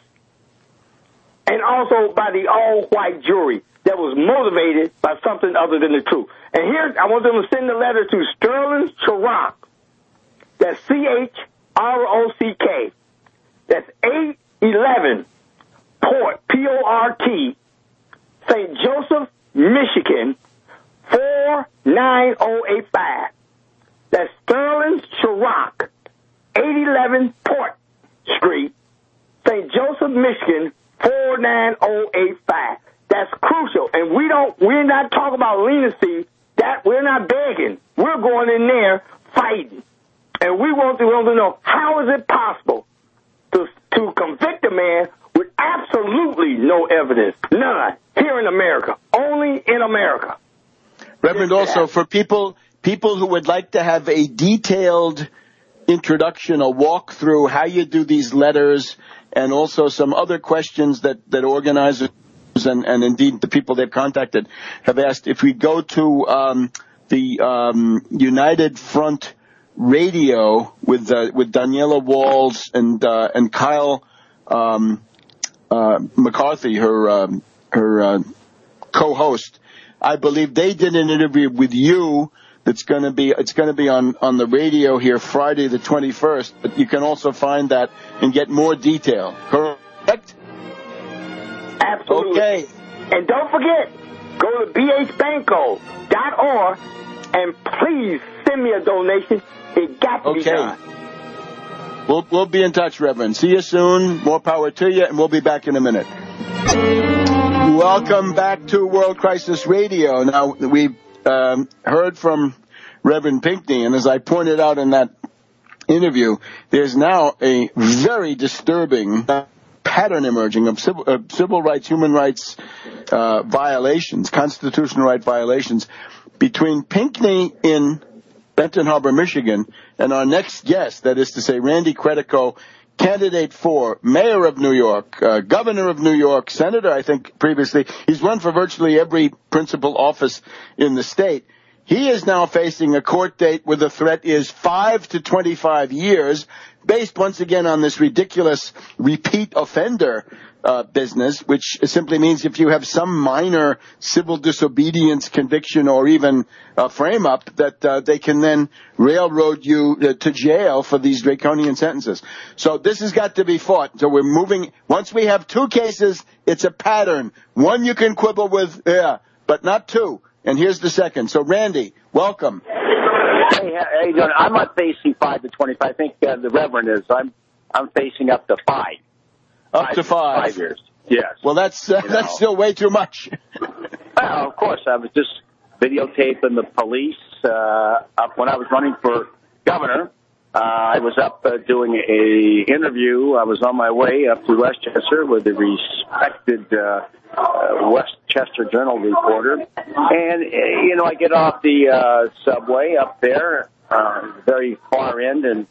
S2: And also by the all-white jury that was motivated by something other than the truth. And here, I want them to send a letter to Sterling Chirac. That's C H R O C K. That's eight eleven Port, P O R T, Saint Joseph, Michigan, four nine oh eight five. That's Sterling Chirac, eight eleven Port Street, Saint Joseph, Michigan, four nine oh eight five. That's crucial. And we don't, we're not talking about leniency. That, we're not begging. We're going in there fighting. And we want to, want to know, how is it possible to, to convict a man with absolutely no evidence? None. Here in America. Only in America.
S1: Reverend, also, for people, people who would like to have a detailed introduction, a walkthrough, how you do these letters, and also some other questions that, that organizers and, and indeed the people they've contacted have asked, if we go to um, the um, United Front Radio with uh, with Daniela Walls and uh, and Kyle um, uh, McCarthy, her um, her uh, co-host, I believe they did an interview with you. That's going to be it's going to be on on the radio here Friday the twenty-first. But you can also find that and get more detail. Correct?
S2: Absolutely.
S1: Okay.
S2: And don't forget, go to b h banco dot org and please send me a donation. It got to
S1: okay.
S2: be done.
S1: We'll we'll be in touch, Reverend. See you soon. More power to you, and we'll be back in a minute. Welcome back to World Crisis Radio. Now we've um, heard from Reverend Pinckney, and as I pointed out in that interview, there's now a very disturbing pattern emerging of civil, uh, civil rights, human rights uh, violations, constitutional right violations between Pinckney in Benton Harbor, Michigan, and our next guest, that is to say Randy Credico, candidate for mayor of New York, uh, governor of New York, senator, I think previously. He's run for virtually every principal office in the state. He is now facing a court date where the threat is five to twenty-five years, based once again on this ridiculous repeat offender uh, business, which simply means if you have some minor civil disobedience conviction or even a frame-up, that uh, they can then railroad you uh, to jail for these draconian sentences. So this has got to be fought. So we're moving. Once we have two cases, it's a pattern. One you can quibble with, yeah, but not two. And here's the second. So, Randy, welcome.
S3: Hey, how you doing? I'm not facing five to twenty-five. I think uh, the Reverend is. I'm I'm facing up to five.
S1: Up
S3: five,
S1: to five.
S3: Five years. Yes.
S1: Well, that's uh, that's know. still way too much.
S3: Well, of course. I was just videotaping the police uh, up when I was running for governor. Uh, I was up uh, doing a interview. I was on my way up to Westchester with the respected uh, uh, Westchester Journal reporter. And, uh, you know, I get off the uh, subway up there, uh, very far end, and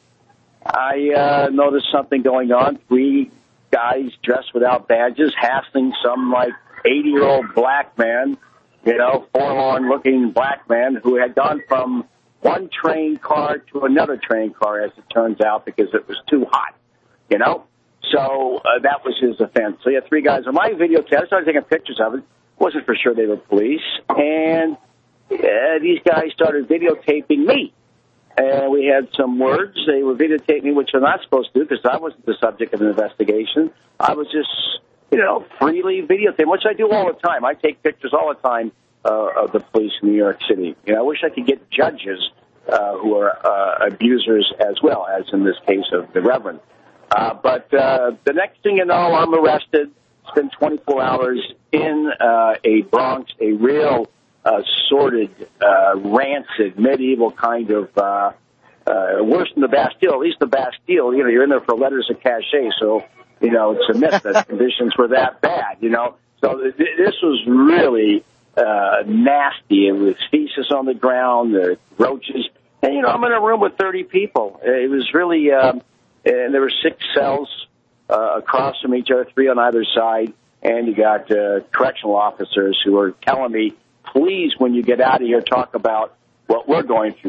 S3: I uh, noticed something going on. Three guys dressed without badges hassling some, like, eighty-year-old black man, you know, forlorn-looking black man who had gone from one train car to another train car, as it turns out, because it was too hot, you know? So uh, that was his offense. So you had three guys on my videotape. I started taking pictures of it. Wasn't for sure they were police. And uh, these guys started videotaping me. And we had some words. They were videotaping me, which they're not supposed to do because I wasn't the subject of an investigation. I was just, you know, freely videotaping, which I do all the time. I take pictures all the time Uh, of the police in New York City. You know, I wish I could get judges uh, who are uh, abusers as well, as in this case of the Reverend. Uh, but uh, the next thing you know, I'm arrested, spent twenty-four hours in uh, a Bronx, a real uh, sordid, uh, rancid, medieval kind of, uh, uh, worse than the Bastille. At least the Bastille, you know, you're in there for letters of cachet, so, you know, it's a myth that conditions were that bad, you know. So th- this was really Uh, nasty. It was feces on the ground, the roaches. And, you know, I'm in a room with thirty people. It was really, um, and there were six cells uh, across from each other, three on either side. And you got uh, correctional officers who are telling me, please, when you get out of here, talk about what we're going through.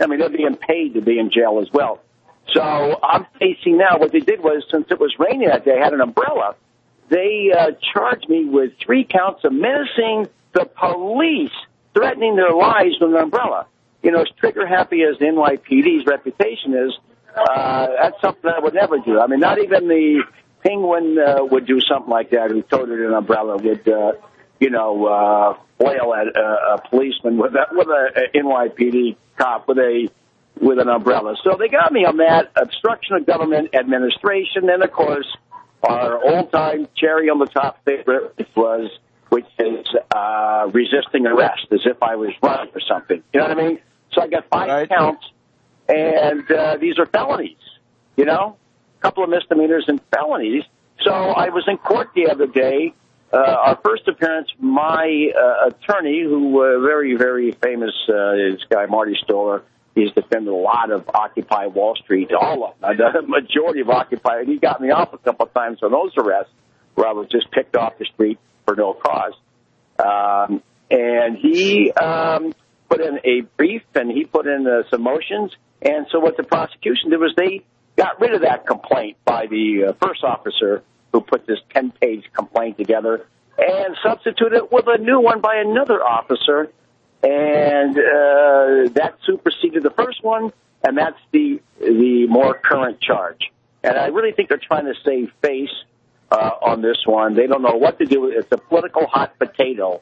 S3: I mean, they're being paid to be in jail as well. So I'm facing now, what they did was, since it was raining that day, I had an umbrella, they uh, charged me with three counts of menacing the police, threatening their lives with an umbrella. You know, as trigger-happy as the N Y P D's reputation is, uh, that's something I would never do. I mean, not even the Penguin uh, would do something like that, who toted an umbrella, would, uh, you know, uh, flail at uh, a policeman with a, with a, a N Y P D cop with a with an umbrella. So they got me on that, obstruction of government administration, and, of course, our old-time cherry on the top favorite, which was, which is uh, resisting arrest, as if I was running or something. You know what I mean? So I got five right. counts, and uh, these are felonies, you know, a couple of misdemeanors and felonies. So I was in court the other day. Uh, our first appearance, my uh, attorney, who uh, very, very famous, uh, this guy, Marty Stoller, he's defended a lot of Occupy Wall Street, all of them, the majority of Occupy. He got me off a couple of times on those arrests where I was just picked off the street for no cause. Um, and he um, put in a brief, and he put in uh, some motions. And so what the prosecution did was they got rid of that complaint by the uh, first officer who put this ten-page complaint together and substituted it with a new one by another officer. And uh, that superseded the first one, and that's the the more current charge. And I really think they're trying to save face uh, on this one. They don't know what to do. It's a political hot potato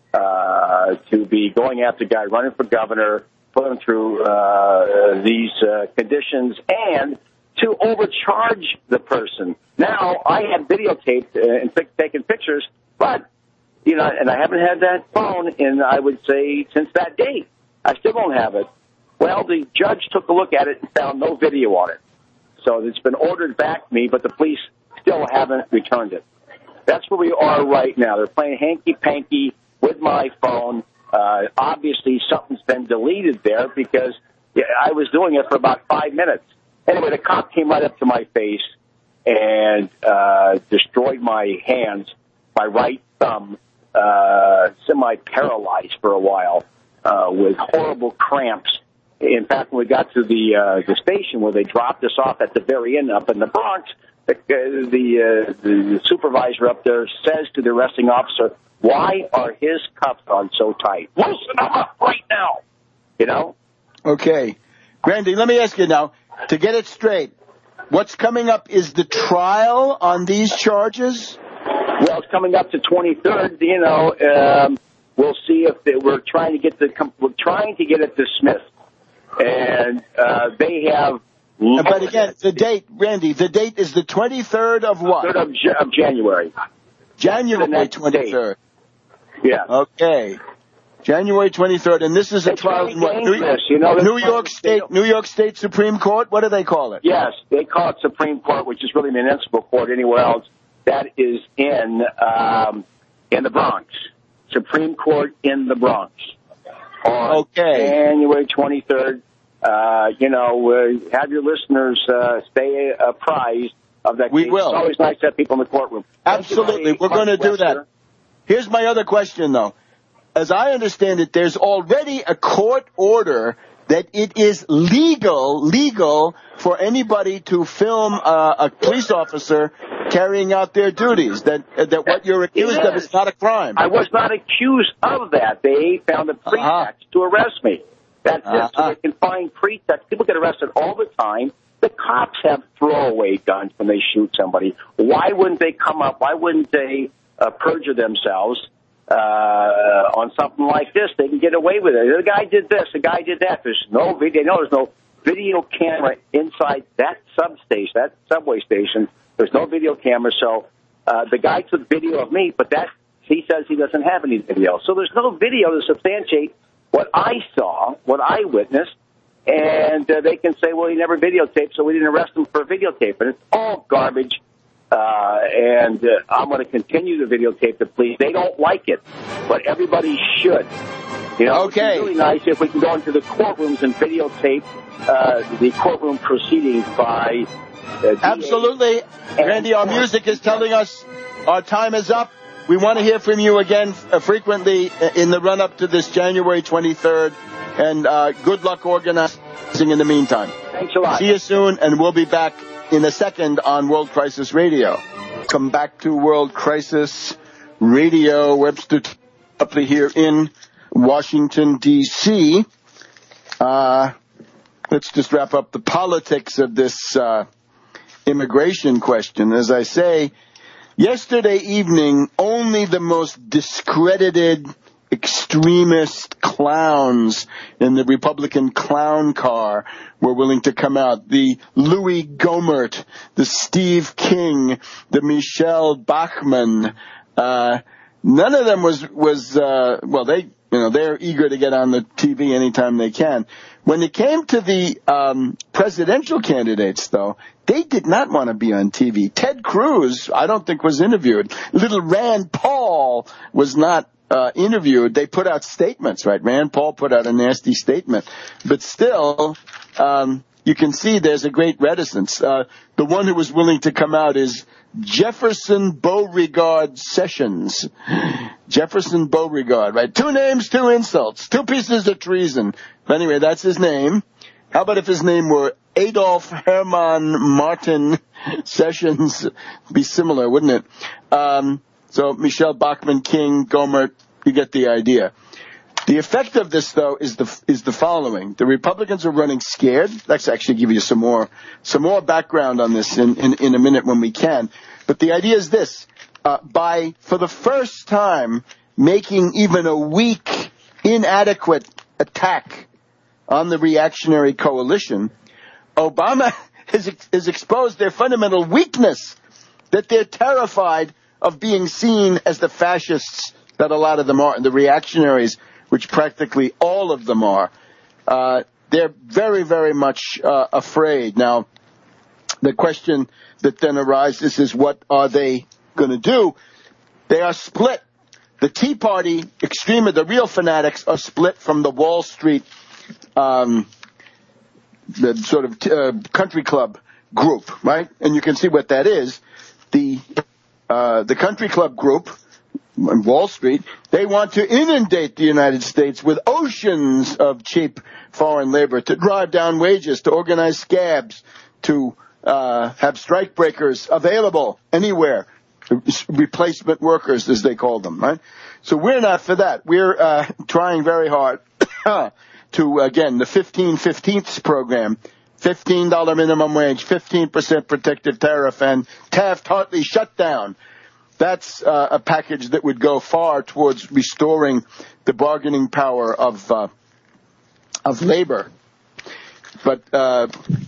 S3: uh, to be going after a guy running for governor, put him through uh, these uh, conditions, and to overcharge the person. Now, I had videotaped uh, and taken pictures, but, you know, and I haven't had that phone in, I would say, since that date. I still don't have it. Well, the judge took a look at it and found no video on it. So it's been ordered back to me, but the police still haven't returned it. That's where we are right now. They're playing hanky-panky with my phone. Uh, obviously, something's been deleted there because I was doing it for about five minutes. Anyway, the cop came right up to my face and uh, destroyed my hands, my right thumb, uh, semi-paralyzed for a while uh, with horrible cramps. In fact, when we got to the uh, the station where they dropped us off at the very end up in the Bronx, the the, uh, the supervisor up there says to the arresting officer, "Why are his cuffs on so tight? Loosen them up right now." You know? Okay.
S1: Grandy, let me ask you now, to get it straight, what's coming up is the trial on these charges?
S3: Well, it's coming up to twenty-third. You know, um, we'll see if they, we're trying to get the we're trying to get it dismissed, and uh, they have.
S1: But again, the date, Randy, the date is the twenty-third of what?
S3: Third of, of January.
S1: January twenty-third.
S3: Yeah.
S1: Okay. January twenty-third, and this is a
S3: it's
S1: trial
S3: really
S1: in what?
S3: New, you know,
S1: New York State, New York State Supreme Court. What do they call it?
S3: Yes, they call it Supreme Court, which is really municipal court anywhere else. That is in um, in the Bronx. Supreme Court in the Bronx. On
S1: okay.
S3: January twenty-third. Uh, you know, uh, have your listeners uh, stay apprised of that
S1: we
S3: case.
S1: will.
S3: It's always nice to have people in the courtroom.
S1: Absolutely. We're going to do that. Here's my other question, though. As I understand it, there's already a court order that it is legal, legal for anybody to film uh, a police officer carrying out their duties, that uh, that what you're accused of is not a crime.
S3: I was not accused of that. They found a pretext uh-huh. to arrest me. That's uh-huh. it. So they can find pretext. People get arrested all the time. The cops have throwaway guns when they shoot somebody. Why wouldn't they come up? Why wouldn't they uh, perjure themselves uh, on something like this? They can get away with it. The guy did this. The guy did that. There's no video. No, there's no video camera inside that substation, that subway station. There's no video camera. So uh, the guy took video of me, but that he says he doesn't have any video. So there's no video to substantiate what I saw, what I witnessed. And uh, they can say, well, he never videotaped, so we didn't arrest him for videotaping. It's all garbage. Uh, and uh, I'm going to continue to videotape the police. They don't like it, but everybody should. You know,
S1: okay.
S3: It's really nice if we can go into the courtrooms and videotape uh, the courtroom proceedings by uh,
S1: Absolutely. Randy, our music is telling us our time is up. We want to hear from you again uh, frequently in the run-up to this January twenty-third. And uh, good luck organizing in the meantime.
S3: Thanks a lot.
S1: See you soon, and we'll be back in a second on World Crisis Radio. Come back to World Crisis Radio. Webster Topley here in Washington, D C Uh, let's just wrap up the politics of this uh, immigration question. As I say, yesterday evening, only the most discredited extremist clowns in the Republican clown car were willing to come out. The Louis Gohmert, the Steve King, the Michelle Bachmann. Uh, none of them was, was, uh, well, they, you know, they're eager to get on the T V anytime they can. When it came to the, um, presidential candidates, though, they did not want to be on T V. Ted Cruz, I don't think was interviewed. Little Rand Paul was not Uh, interviewed. They put out statements, right? Rand Paul put out a nasty statement. But still, um, you can see there's a great reticence. Uh, the one who was willing to come out is Jefferson Beauregard Sessions. Jefferson Beauregard, right? Two names, two insults, two pieces of treason. But anyway, that's his name. How about if his name were Adolf Hermann Martin Sessions? Be similar, wouldn't it? Um, So Michelle Bachmann, King, Gohmert, you get the idea. The effect of this, though, is the is the following: the Republicans are running scared. Let's actually give you some more some more background on this in in, in a minute when we can. But the idea is this: uh, by for the first time making even a weak, inadequate attack on the reactionary coalition, Obama has has exposed their fundamental weakness, that they're terrified of being seen as the fascists that a lot of them are, and the reactionaries, which practically all of them are. Uh, they're very, very much uh, afraid. Now, the question that then arises is, what are they going to do? They are split. The Tea Party extreme, the real fanatics, are split from the Wall Street, um, the sort of uh, country club group, right? And you can see what that is. The Uh, the country club group on Wall Street, they want to inundate the United States with oceans of cheap foreign labor, to drive down wages, to organize scabs, to uh, have strike breakers available anywhere, replacement workers, as they call them, right? So we're not for that. We're uh, trying very hard to, again, the fifteen fifteenths program, fifteen dollars minimum wage, fifteen percent protective tariff, and Taft-Hartley shutdown. That's uh, a package that would go far towards restoring the bargaining power of uh, of labor. But uh,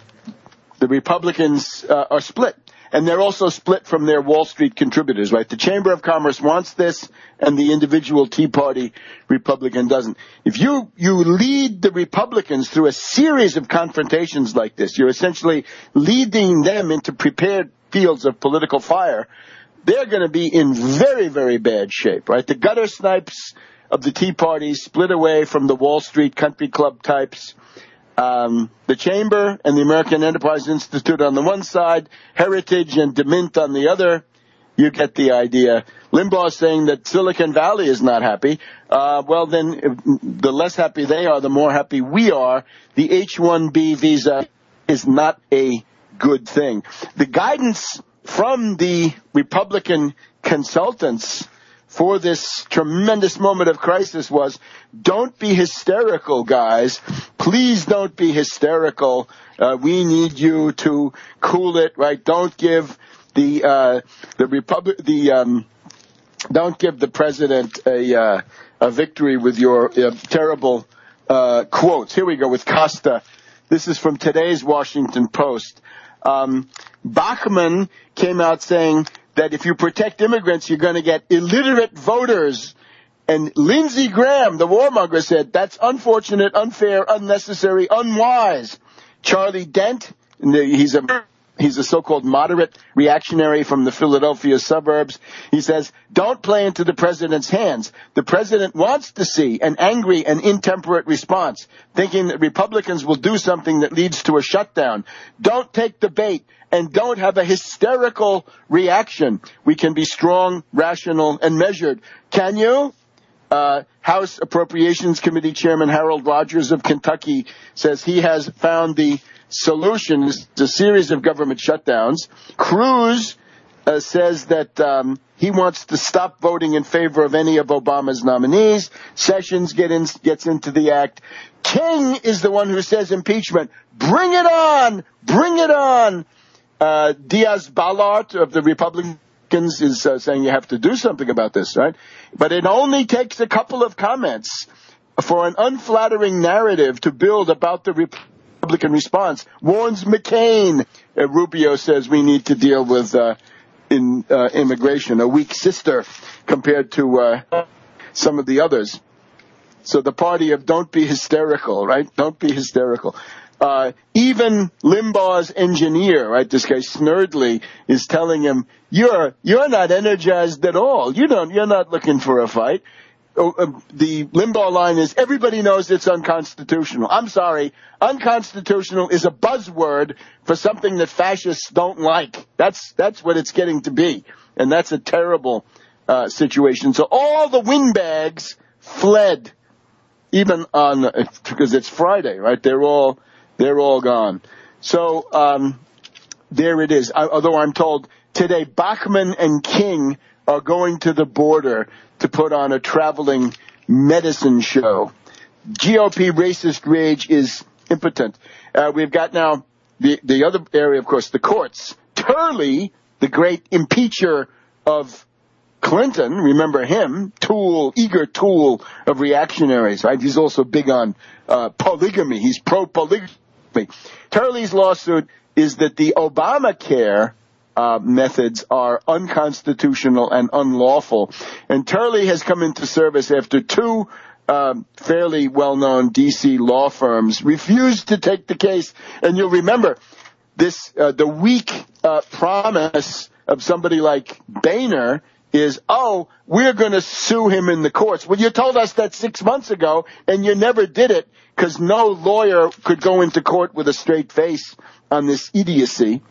S1: the Republicans uh, are split, and they're also split from their Wall Street contributors, right? The Chamber of Commerce wants this, and the individual Tea Party Republican doesn't. If you, you lead the Republicans through a series of confrontations like this, you're essentially leading them into prepared fields of political fire, they're going to be in very, very bad shape, right? The gutter snipes of the Tea Party split away from the Wall Street country club types. Um, the Chamber and the American Enterprise Institute on the one side, Heritage and DeMint on the other. You get the idea. Limbaugh is saying that Silicon Valley is not happy. Uh, well, then the less happy they are, the more happy we are. The H one B visa is not a good thing. The guidance from the Republican consultants for this tremendous moment of crisis was, don't be hysterical, guys. Please don't be hysterical. Uh, we need you to cool it, right? Don't give the uh, the Republic the um, don't give the president a uh, a victory with your uh, terrible uh, quotes. Here we go with Costa. This is from today's Washington Post. Um, Bachmann came out saying that if you protect immigrants, you're going to get illiterate voters. And Lindsey Graham, the warmonger, said that's unfortunate, unfair, unnecessary, unwise. Charlie Dent, he's a he's a so-called moderate reactionary from the Philadelphia suburbs. He says, don't play into the president's hands. The president wants to see an angry and intemperate response, thinking that Republicans will do something that leads to a shutdown. Don't take the bait. And don't have a hysterical reaction. We can be strong, rational, and measured. Can you? Uh, House Appropriations Committee Chairman Harold Rogers of Kentucky says he has found the solution. It's a series of government shutdowns. Cruz uh, says that um, he wants to stop voting in favor of any of Obama's nominees. Sessions get in, gets into the act. King is the one who says impeachment. Bring it on! Bring it on! Uh, Diaz-Balart of the Republicans is uh, saying you have to do something about this, right? But it only takes a couple of comments for an unflattering narrative to build about the Republican response. Warns McCain. Uh, Rubio says we need to deal with uh, in uh, immigration, a weak sister compared to uh, some of the others. So the party of don't be hysterical, right? Don't be hysterical. Uh, even Limbaugh's engineer, right, this guy Snerdley, is telling him, you're, you're not energized at all. You don't, you're not looking for a fight. Oh, uh, the Limbaugh line is, everybody knows it's unconstitutional. I'm sorry. Unconstitutional is a buzzword for something that fascists don't like. That's, that's what it's getting to be. And that's a terrible, uh, situation. So all the windbags fled, even on, because it's Friday, right? They're all, They're all gone. So um, there it is. I, although I'm told today Bachmann and King are going to the border to put on a traveling medicine show. G O P racist rage is impotent. Uh, we've got now the, the other area, of course, the courts. Turley, the great impeacher of Clinton, remember him, tool, eager tool of reactionaries, right? He's also big on uh, polygamy. He's pro-polygamy. Turley's lawsuit is that the Obamacare uh, methods are unconstitutional and unlawful. And Turley has come into service after two um, fairly well-known D C law firms refused to take the case. And you'll remember this, uh, the weak uh, promise of somebody like Boehner is, oh, we're going to sue him in the courts. Well, you told us that six months ago, and you never did it because no lawyer could go into court with a straight face on this idiocy.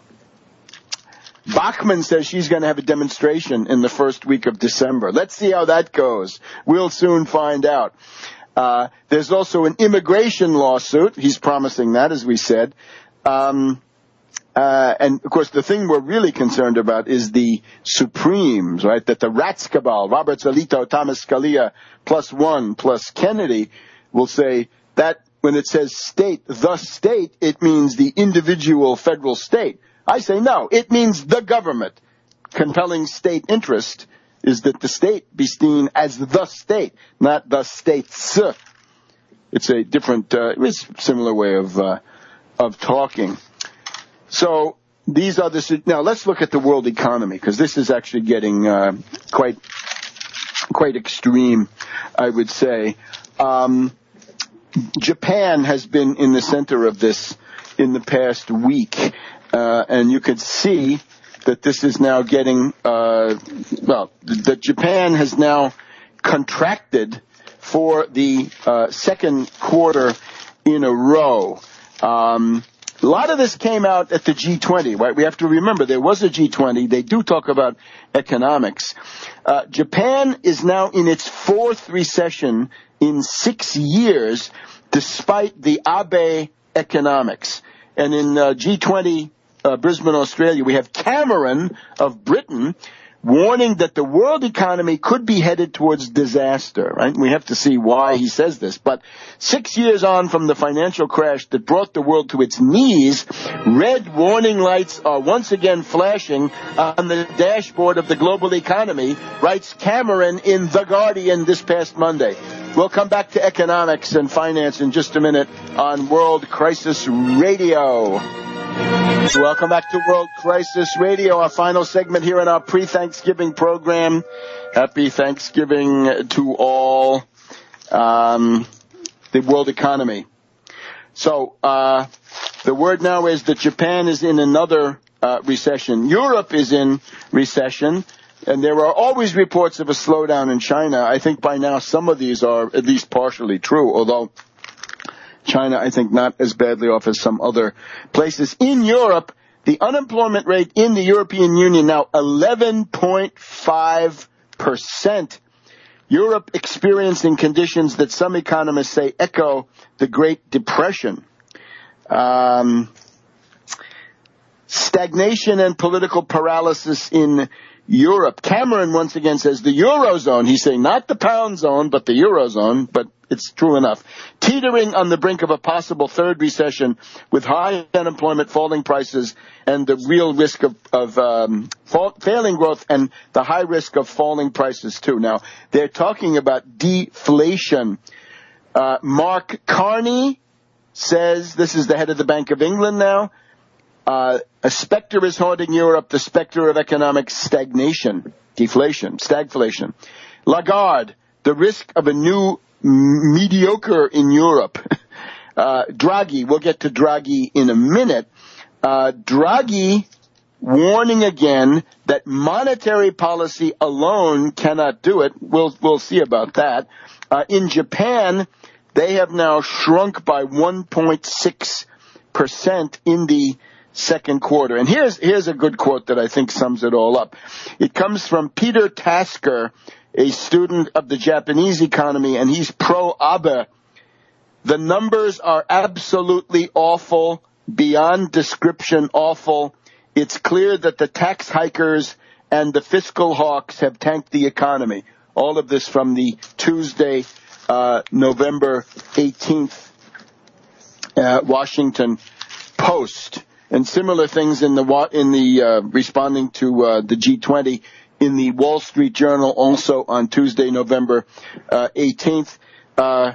S1: Bachmann says she's going to have a demonstration in the first week of December. Let's see how that goes. We'll soon find out. Uh, there's also an immigration lawsuit. He's promising that, as we said. Um, Uh, and, of course, the thing we're really concerned about is the Supremes, right, that the Rats Cabal, Roberts, Alito, Thomas Scalia, plus one, plus Kennedy, will say that when it says state, the state, it means the individual federal state. I say no, it means the government. Compelling state interest is that the state be seen as the state, not the states. It's a different, uh, it's a similar way of, uh, of talking. So these are the, now let's look at the world economy, because this is actually getting uh, quite quite extreme, I would say. Um, Japan has been in the center of this in the past week, uh, and you could see that this is now getting, uh, well, that Japan has now contracted for the uh, second quarter in a row. Um A lot of this came out at the G twenty, right? We have to remember there was a G twenty. They do talk about economics. Uh, Japan is now in its fourth recession in six years, despite the Abe economics. And in uh, G twenty, uh, Brisbane, Australia, we have Cameron of Britain warning that the world economy could be headed towards disaster, right? We have to see why he says this. But six years on from the financial crash that brought the world to its knees, red warning lights are once again flashing on the dashboard of the global economy, writes Cameron in The Guardian this past Monday. We'll come back to economics and finance in just a minute on World Crisis Radio. Welcome back to World Crisis Radio, our final segment here in our pre-Thanksgiving program. Happy Thanksgiving to all. Um, the world economy. So uh, the word now is that Japan is in another uh, recession. Europe is in recession, and there are always reports of a slowdown in China. I think by now some of these are at least partially true, although China, I think, not as badly off as some other places. In Europe, the unemployment rate in the European Union now eleven point five percent. Europe experiencing conditions that some economists say echo the Great Depression. Um, stagnation and political paralysis in Europe. Cameron once again says the Eurozone, he's saying not the pound zone, but the Eurozone, but it's true enough. Teetering on the brink of a possible third recession with high unemployment, falling prices, and the real risk of, of um, fall, failing growth and the high risk of falling prices too. Now, they're talking about deflation. Uh, Mark Carney says, this is the head of the Bank of England now, uh, a specter is haunting Europe, the specter of economic stagnation, deflation, stagflation. Lagarde, the risk of a new mediocre in Europe. Uh, Draghi, we'll get to Draghi in a minute. Uh, Draghi warning again that monetary policy alone cannot do it. We'll, we'll see about that. Uh, in Japan, they have now shrunk by one point six percent in the second quarter. And here's, here's a good quote that I think sums it all up. It comes from Peter Tasker, a student of the Japanese economy, and he's pro-Abe. The numbers are absolutely awful, beyond description awful. It's clear that the tax hikers and the fiscal hawks have tanked the economy. All of this from the Tuesday, uh, November eighteenth, uh, Washington Post. And similar things in the, in the, uh, responding to, uh, the G twenty. In the Wall Street Journal, also on Tuesday, November uh, eighteenth. Uh,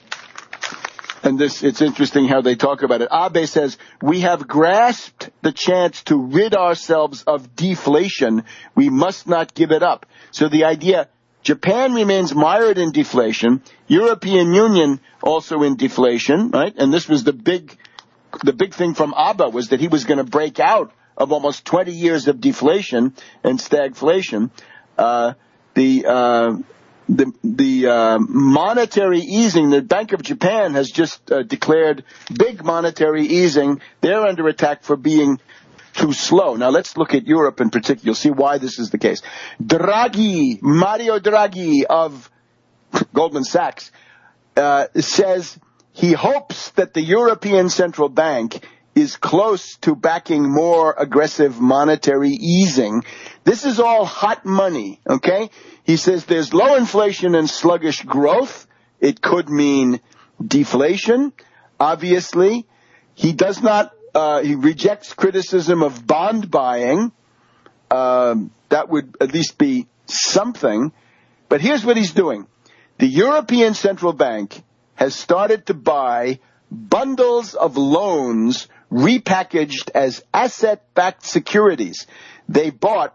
S1: and this, it's interesting how they talk about it. Abe says, we have grasped the chance to rid ourselves of deflation. We must not give it up. So the idea, Japan remains mired in deflation. European Union also in deflation, right? And this was the big, the big thing from Abe was that he was going to break out of almost twenty years of deflation and stagflation. Uh, the, uh, the, the, uh, monetary easing, the Bank of Japan has just uh, declared big monetary easing. They're under attack for being too slow. Now let's look at Europe in particular. You'll see why this is the case. Draghi, Mario Draghi of Goldman Sachs, uh, says he hopes that the European Central Bank is close to backing more aggressive monetary easing. This is all hot money, okay? He says there's low inflation and sluggish growth. It could mean deflation, obviously. He does not, uh, he rejects criticism of bond buying. Um, that would at least be something. But here's what he's doing. The European Central Bank has started to buy bundles of loans repackaged as asset-backed securities. They bought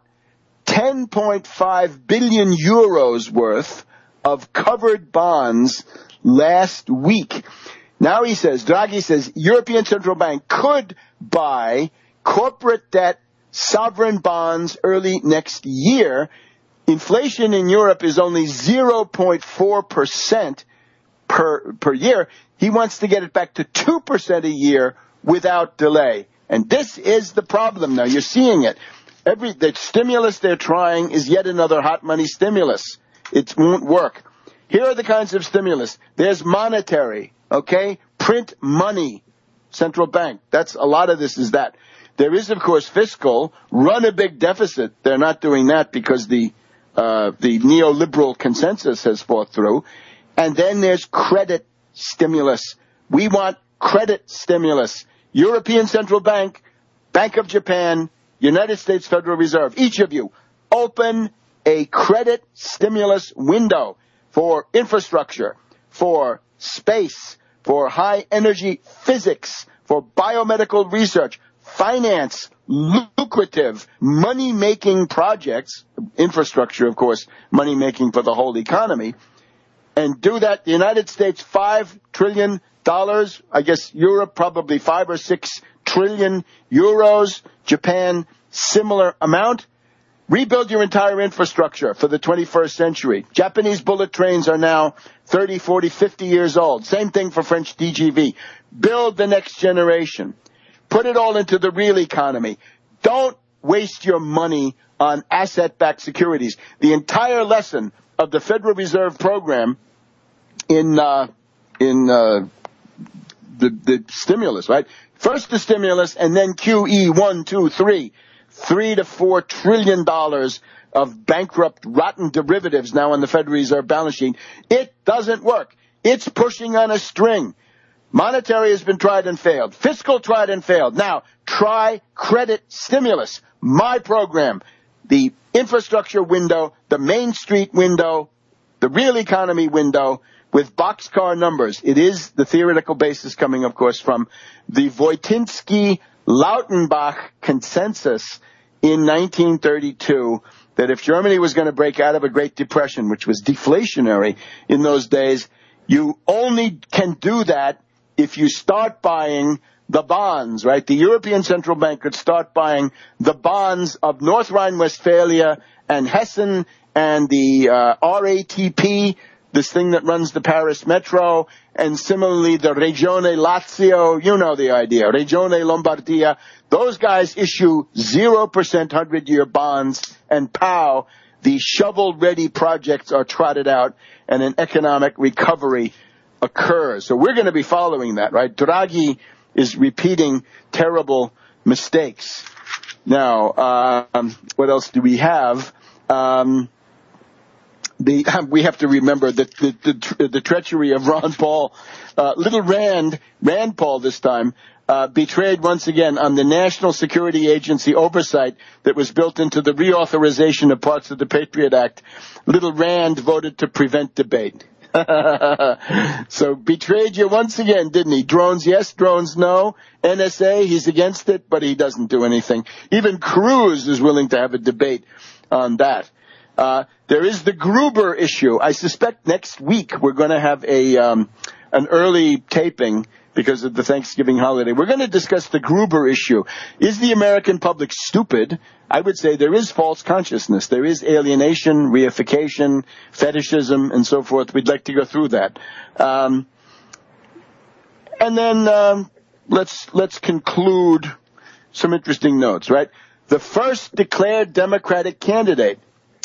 S1: ten point five billion euros worth of covered bonds last week. Now he says, Draghi says, European Central Bank could buy corporate debt, sovereign bonds early next year. Inflation in Europe is only zero point four percent per, per year. He wants to get it back to two percent a year without delay. And this is the problem now. You're seeing it. Every, the stimulus they're trying is yet another hot money stimulus. It won't work. Here are the kinds of stimulus. There's monetary, okay? Print money. Central bank. That's, a lot of this is that. There is, of course, fiscal. Run a big deficit. They're not doing that because the, uh, the neoliberal consensus has fought through. And then there's credit stimulus. We want credit stimulus. European Central Bank, Bank of Japan, United States Federal Reserve, each of you, open a credit stimulus window for infrastructure, for space, for high energy physics, for biomedical research, finance, lucrative, money-making projects, infrastructure, of course, money-making for the whole economy, and do that. The United States, five trillion dollars. I guess Europe, probably five or six trillion euros. Japan, similar amount. Rebuild your entire infrastructure for the twenty-first century. Japanese bullet trains are now thirty, forty, fifty years old. Same thing for French D G V. Build the next generation. Put it all into the real economy. Don't waste your money on asset-backed securities. The entire lesson of the Federal Reserve program in uh, in uh, the, the stimulus, right? First the stimulus and then Q E one, two, three. Three to four trillion dollars of bankrupt, rotten derivatives now on the Federal Reserve balance sheet. It doesn't work. It's pushing on a string. Monetary has been tried and failed. Fiscal tried and failed. Now, try credit stimulus. My program. The infrastructure window, the Main Street window, the real economy window with boxcar numbers. It is the theoretical basis coming, of course, from the Voitinsky-Lautenbach consensus in nineteen thirty-two that if Germany was going to break out of a Great Depression, which was deflationary in those days, you only can do that if you start buying the bonds, right? The European Central Bank could start buying the bonds of North Rhine-Westphalia and Hessen and the uh, R A T P, this thing that runs the Paris Metro, and similarly the Regione Lazio, you know the idea, Regione Lombardia. Those guys issue zero percent hundred-year bonds, and pow, the shovel-ready projects are trotted out, and an economic recovery occurs. So we're going to be following that, right? Draghi is repeating terrible mistakes. Now, uh, um, what else do we have? Um, the we have to remember that the, the, the treachery of Ron Paul, uh, little Rand, Rand Paul this time, uh, betrayed once again on the National Security Agency oversight that was built into the reauthorization of parts of the Patriot Act. Little Rand voted to prevent debate. So betrayed you once again, didn't he? Drones yes, drones no. N S A, he's against it, but he doesn't do anything. Even Cruz is willing to have a debate on that. Uh, there is the Gruber issue. I suspect next week we're going to have a um, an early taping because of the Thanksgiving holiday. We're going to discuss the Gruber issue. Is the American public stupid? I would say there is false consciousness. There is alienation, reification, fetishism, and so forth. We'd like to go through that. Um, and then um, let's let's conclude some interesting notes, right? The first declared Democratic candidate.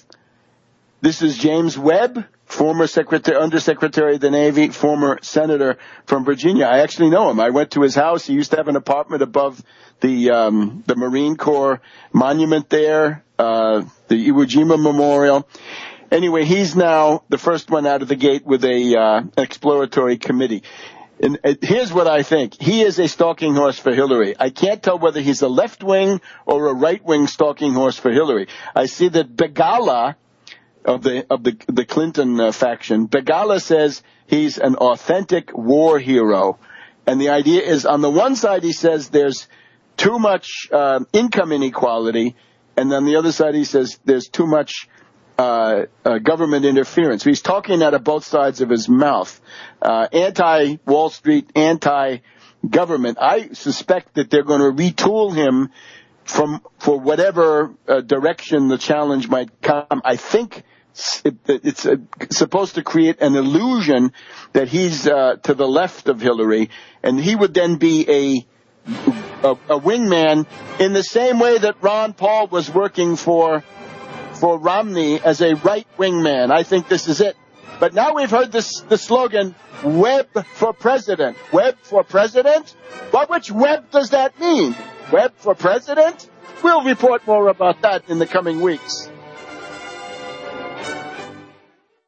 S1: This is James Webb, former Secretary, Undersecretary of the Navy, former senator from Virginia. I actually know him. I went to his house. He used to have an apartment above the um, the Marine Corps monument there, uh, the Iwo Jima Memorial. Anyway, he's now the first one out of the gate with a uh, exploratory committee. And uh, here's what I think. He is a stalking horse for Hillary. I can't tell whether he's a left-wing or a right-wing stalking horse for Hillary. I see that Begala, of the of the the Clinton uh, faction, Begala says he's an authentic war hero. And the idea is, on the one side, he says there's too much uh, income inequality, and on the other side, he says there's too much uh, uh, government interference. So he's talking out of both sides of his mouth. Uh, anti-Wall Street, anti-government. I suspect that they're going to retool him from for whatever uh, direction the challenge might come. I think it, it's uh, supposed to create an illusion that he's uh, to the left of Hillary, and he would then be a, a a wingman in the same way that Ron Paul was working for for Romney as a right wingman. I think this is it. But now we've heard this the slogan, Webb for president. Webb for president? Well, which Webb does that mean? Webb for president? We'll report more about that in the coming weeks.